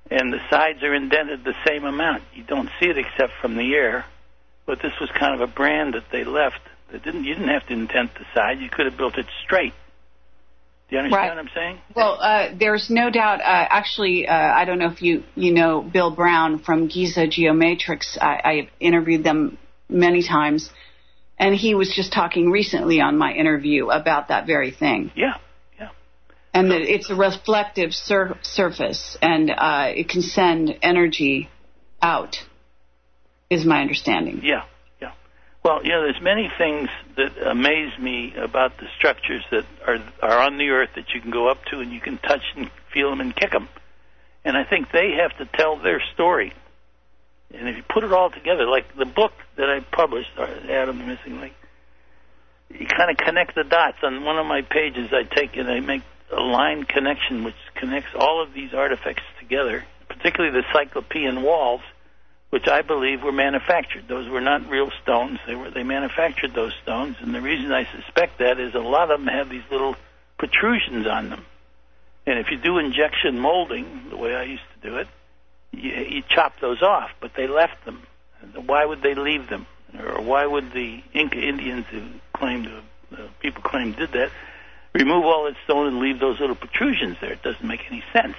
and the sides are indented the same amount. You don't see it except from the air, but this was kind of a brand that they left. You didn't have to indent the side. You could have built it straight. Do you understand what I'm saying?
Well, there's no doubt. Actually, I don't know if you know Bill Brown from Giza Geomatrix. I interviewed them many times, and he was just talking recently on my interview about that very thing.
Yeah.
And that it's a reflective surface, and it can send energy out, is my understanding.
Yeah. Well, there's many things that amaze me about the structures that are on the Earth that you can go up to and you can touch and feel them and kick them. And I think they have to tell their story. And if you put it all together, like the book that I published, Adam the Missing Link, you kind of connect the dots. On one of my pages, I take and I make a line connection which connects all of these artifacts together, particularly the Cyclopean walls, which I believe were manufactured. Those were not real stones. They manufactured those stones, and the reason I suspect that is a lot of them have these little protrusions on them. And if you do injection molding, the way I used to do it, you chop those off, but they left them. Why would they leave them? Or why would the Inca Indians who people claim did that, remove all that stone and leave those little protrusions there? It doesn't make any sense.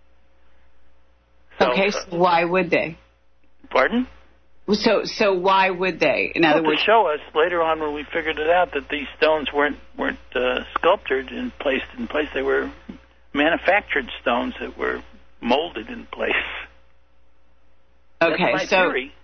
So why would they?
Pardon?
So why would they? In other words,
to show us later on when we figured it out that these stones weren't sculptured and placed in place. They were manufactured stones that were molded in place.
Okay,
that's my theory.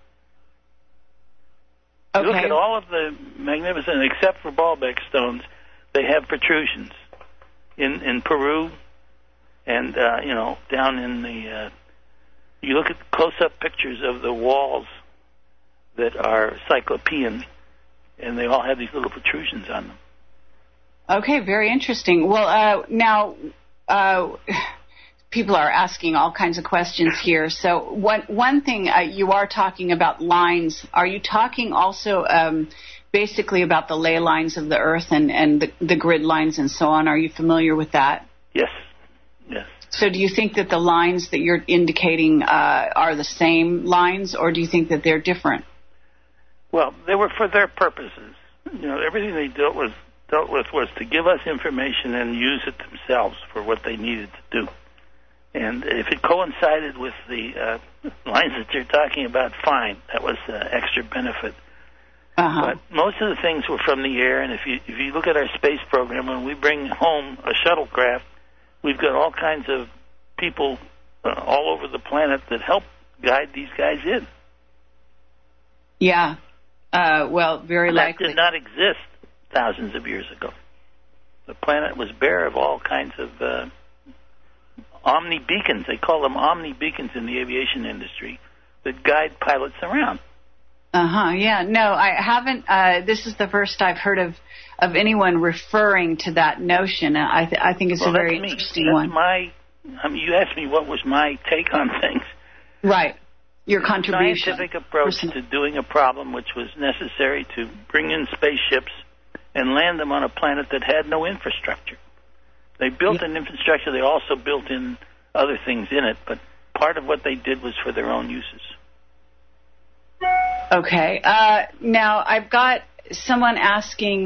Okay.
Look at all of the magnificent, except for Baalbek stones, they have protrusions in Peru, and down in the. You look at close-up pictures of the walls that are Cyclopean, and they all have these little protrusions on them.
Okay, very interesting. Well, now people are asking all kinds of questions here. So one thing, you are talking about lines. Are you talking also basically about the ley lines of the Earth and the grid lines and so on? Are you familiar with that?
Yes.
So do you think that the lines that you're indicating are the same lines, or do you think that they're different?
Well, they were for their purposes. Everything they dealt with was to give us information and use it themselves for what they needed to do. And if it coincided with the lines that you're talking about, fine. That was extra benefit.
Uh-huh.
But most of the things were from the air, and if you look at our space program, when we bring home a shuttlecraft, we've got all kinds of people all over the planet that help guide these guys in.
Yeah. Well, very likely.
That did not exist thousands of years ago. The planet was bare of all kinds of omni beacons. They call them omni beacons in the aviation industry that guide pilots around.
Yeah. No, I haven't. This is the first I've heard of anyone referring to that notion. I think it's a very interesting one.
You asked me what was my take on things.
Right. Your contribution.
Scientific approach to doing a problem which was necessary to bring in spaceships and land them on a planet that had no infrastructure. They built an infrastructure. They also built in other things in it, but part of what they did was for their own uses.
Okay. Now, I've got someone asking,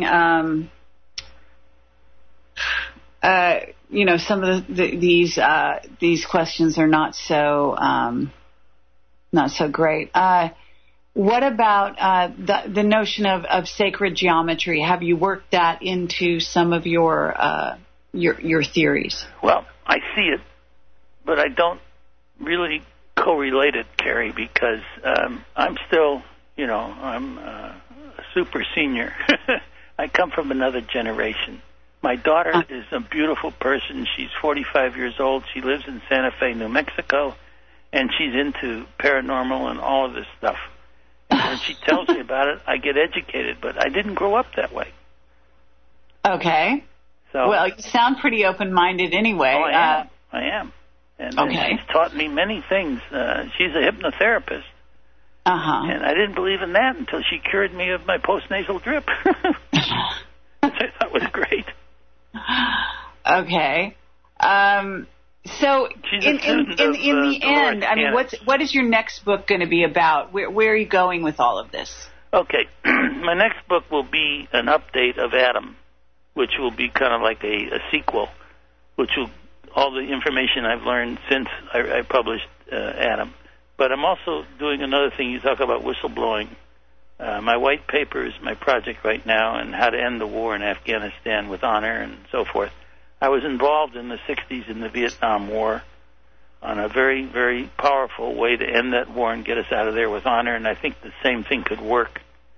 some of these questions are not so great. What about the notion of sacred geometry? Have you worked that into some of your theories?
Well, I see it, but I don't really correlate it, Carrie, because I'm still, I'm a super senior. I come from another generation. My daughter is a beautiful person. She's 45 years old. She lives in Santa Fe, New Mexico, and she's into paranormal and all of this stuff. And when she tells me about it, I get educated, but I didn't grow up that way.
Okay.
So,
well, you sound pretty open-minded anyway.
Oh, I am. And she's taught me many things. She's a hypnotherapist.
Uh-huh.
And I didn't believe in that until she cured me of my postnasal drip. Which I thought was great.
Okay. So
She's
in
a student
the
of,
end,
Dolores
I mean,
Cannon.
what is your next book going to be about? Where are you going with all of this?
Okay, my next book will be an update of Adam, which will be kind of like a sequel, which will all the information I've learned since I published Adam. But I'm also doing another thing. You talk about whistleblowing. My white paper is my project right now, and how to end the war in Afghanistan with honor and so forth. I was involved in the 60s in the Vietnam War on a very, very powerful way to end that war and get us out of there with honor, and I think the same thing could work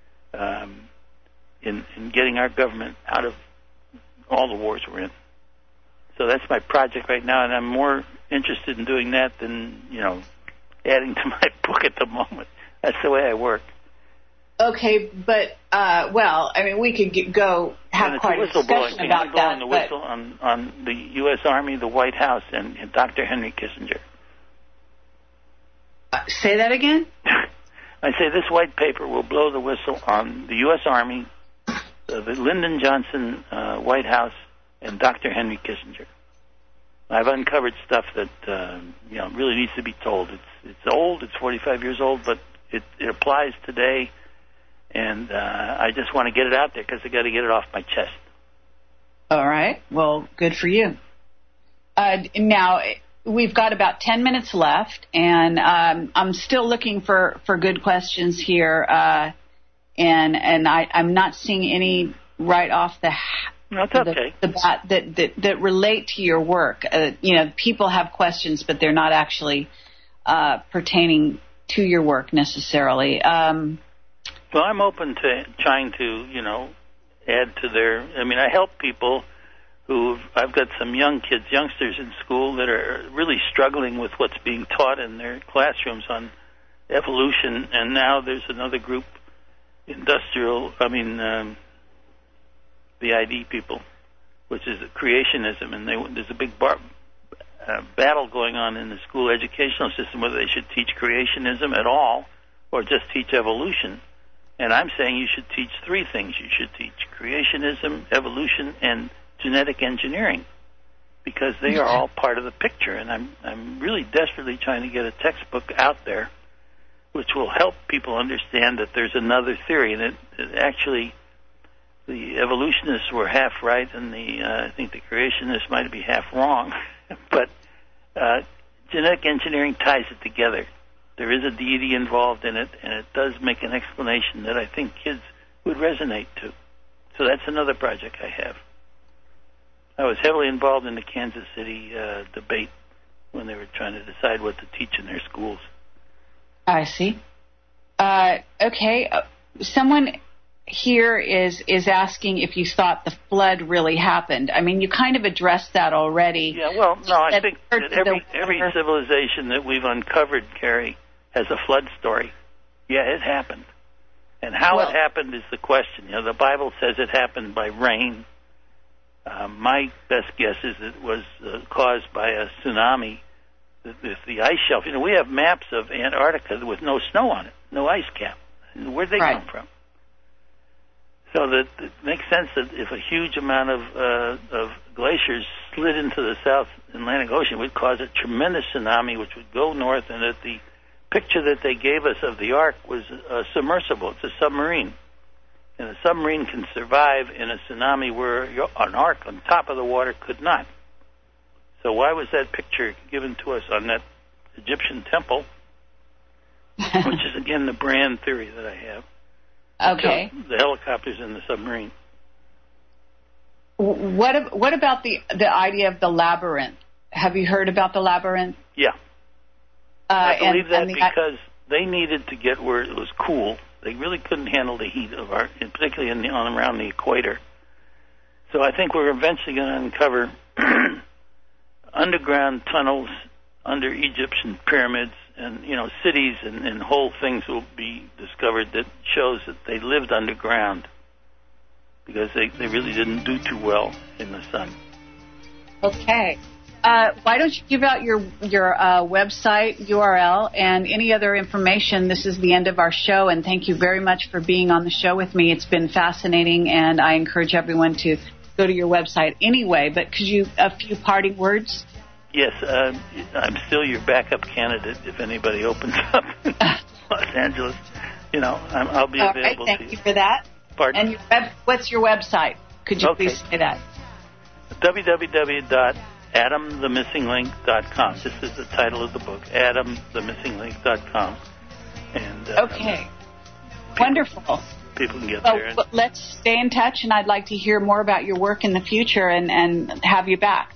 in getting our government out of all the wars we're in. So that's my project right now, and I'm more interested in doing that than, adding to my book at the moment. That's the way I work.
Okay, but, we could go have quite a discussion about that.
The whistle on the U.S. Army, the White House, and Dr. Henry Kissinger.
Say that again?
I say this white paper will blow the whistle on the U.S. Army, the Lyndon Johnson White House, and Dr. Henry Kissinger. I've uncovered stuff that really needs to be told. It's old. It's 45 years old, but it applies today. And I just want to get it out there because I got to get it off my chest.
All right. Well, good for you. Now, we've got about 10 minutes left, and I'm still looking for good questions here. And I'm not seeing any right off the bat that relate to your work. People have questions, but they're not actually pertaining to your work necessarily.
Well, I'm open to trying to, add to their... I help people I've got some youngsters in school that are really struggling with what's being taught in their classrooms on evolution, and now there's another group, the ID people, which is creationism, and there's a big battle going on in the school educational system whether they should teach creationism at all or just teach evolution. And I'm saying you should teach three things. You should teach creationism, evolution, and genetic engineering, because they are all part of the picture. And I'm really desperately trying to get a textbook out there which will help people understand that there's another theory. And it actually, the evolutionists were half right, and I think the creationists might be half wrong. But genetic engineering ties it together. There is a deity involved in it, and it does make an explanation that I think kids would resonate to. So that's another project I have. I was heavily involved in the Kansas City debate when they were trying to decide what to teach in their schools.
I see. Okay. Someone here is asking if you thought the flood really happened. You kind of addressed that already.
Yeah, well, no, I think that every civilization that we've uncovered, Carrie, has a flood story. Yeah, it happened. And how it happened is the question. The Bible says it happened by rain. My best guess is it was caused by a tsunami. The ice shelf. We have maps of Antarctica with no snow on it, no ice cap. Where'd they come from? So that it makes sense that if a huge amount of glaciers slid into the South Atlantic Ocean, it would cause a tremendous tsunami, which would go north, and that the picture that they gave us of the Ark was submersible. It's a submarine. And a submarine can survive in a tsunami where an Ark on top of the water could not. So why was that picture given to us on that Egyptian temple, which is, again, the brand theory that I have?
Okay.
The helicopters in the submarine.
What about the idea of the labyrinth? Have you heard about the labyrinth?
Yeah. I believe that because they needed to get where it was cool. They really couldn't handle the heat of particularly around the equator. So I think we're eventually going to uncover underground tunnels under Egyptian pyramids, and cities and whole things will be discovered that shows that they lived underground because they really didn't do too well in the sun.
Okay. Why don't you give out your website URL and any other information? This is the end of our show, and thank you very much for being on the show with me. It's been fascinating, and I encourage everyone to go to your website anyway. But could you a few parting words?
Yes, I'm still your backup candidate if anybody opens up in Los Angeles. You know, I'll be available.
Thank you for that.
Pardon?
And what's your website? Could you please say that?
www.adamthemissinglink.com. This is the title of the book, adamthemissinglink.com. And
okay. Wonderful.
People can get there.
Let's stay in touch, and I'd like to hear more about your work in the future and have you back.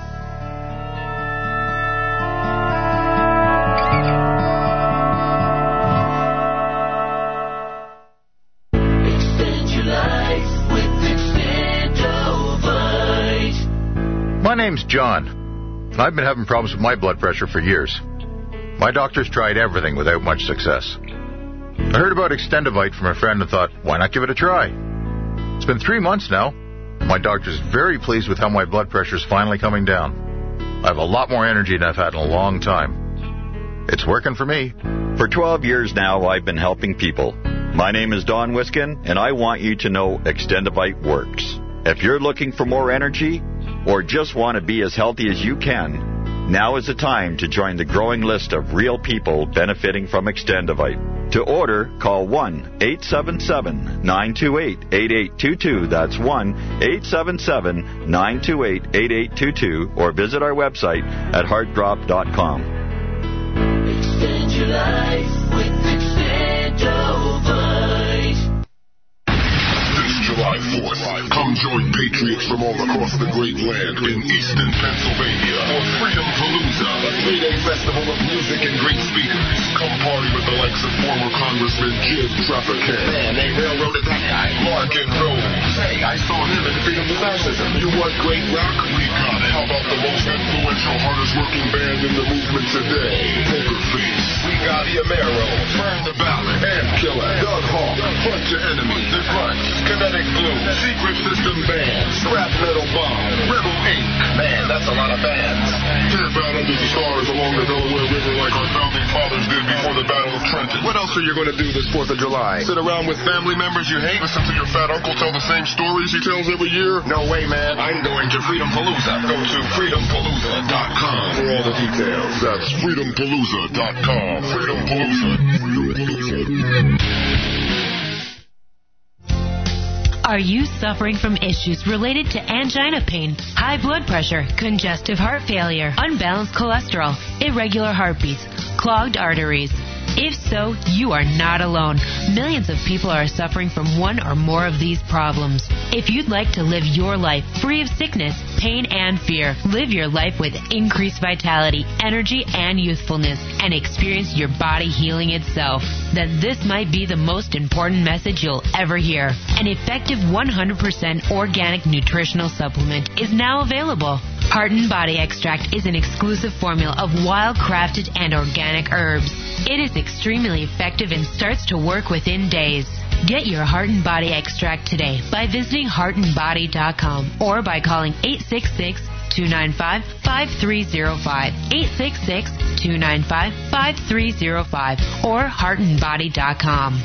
My name's John, and I've been having problems with my blood pressure for years. My doctor's tried everything without much success. I heard about Extendivite from a friend and thought, why not give it a try? It's been 3 months now. My doctor's very pleased with how my blood pressure's finally coming down. I have a lot more energy than I've had in a long time. It's working for me.
For 12 years now, I've been helping people. My name is Don Wiskin, and I want you to know Extendivite works. If you're looking for more energy or just want to be as healthy as you can, now is the time to join the growing list of real people benefiting from Extendivite. To order, call 1-877-928-8822. That's 1-877-928-8822. Or visit our website at heartdrop.com.
Extend your life with Extendivite.
July 4th, come join patriots from all across the great land in Easton, Pennsylvania for Freedom Palooza, a 3-day festival of music and great speakers. Come party with the likes of former Congressman Jim Traficant. Man, they railroaded that guy. Larkin Rose. Hey, I saw him in Freedom to Fascism. You want great rock? We got it. How about the most influential, hardest working band in the movement today? Poker Face. We got Iamero, Burn the Ballot, Ant Killer, Doug Hawk, Front to Enemy, The Grunts, Kinetic Blue, Secret System Band, Scrap Metal Bomb, Rebel Inc. Man, that's a lot of bands. Camp out under the stars along the Delaware River like our founding fathers did before the Battle of Trenton. What else are you going to do this 4th of July? Sit around with family members you hate? Listen to your fat uncle tell the same stories he tells every year? No way, man. I'm going to Freedom Palooza. Go to freedompalooza.com for all the details. That's freedompalooza.com. Freedom Palooza.
Are you suffering from issues related to angina pain, high blood pressure, congestive heart failure, unbalanced cholesterol, irregular heartbeats, clogged arteries? If so, you are not alone. Millions of people are suffering from one or more of these problems. If you'd like to live your life free of sickness, pain, and fear, live your life with increased vitality, energy, and youthfulness, and experience your body healing itself, then this might be the most important message you'll ever hear. An effective 100% organic nutritional supplement is now available. Heart and Body Extract is an exclusive formula of wild-crafted and organic herbs. It is extremely effective and starts to work within days. Get your Heart and Body Extract today by visiting heartandbody.com or by calling 866-295-5305, 866-295-5305, or heartandbody.com.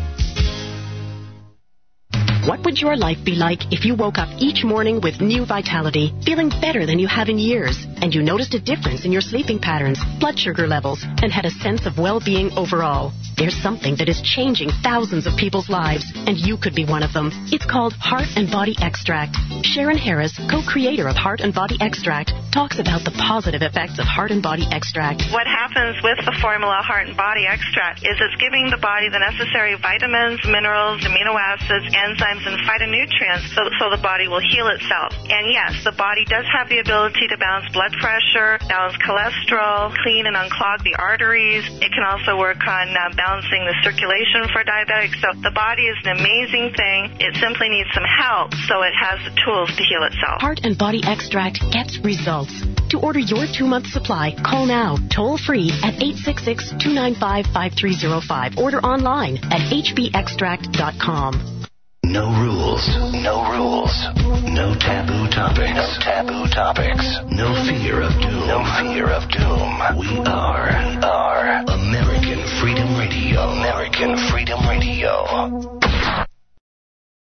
What would your life be like if you woke up each morning with new vitality, feeling better than you have in years, and you noticed a difference in your sleeping patterns, blood sugar levels, and had a sense of well-being overall? There's something that is changing thousands of people's lives, and you could be one of them. It's called Heart and Body Extract. Sharon Harris, co-creator of Heart and Body Extract, talks about the positive effects of Heart and Body Extract.
What happens with the formula Heart and Body Extract is it's giving the body the necessary vitamins, minerals, amino acids, enzymes, and phytonutrients so the body will heal itself. And yes, the body does have the ability to balance blood pressure, balance cholesterol, clean and unclog the arteries. It can also work on balancing the circulation for diabetics. So the body is an amazing thing. It simply needs some help so it has the tools to heal itself.
Heart and Body Extract gets results. To order your 2-month supply, call now, toll free at 866-295-5305. Order online at hbextract.com.
No rules. No rules. No taboo topics. No taboo topics. No fear of doom. No fear of doom. We are American Freedom Radio. American Freedom Radio.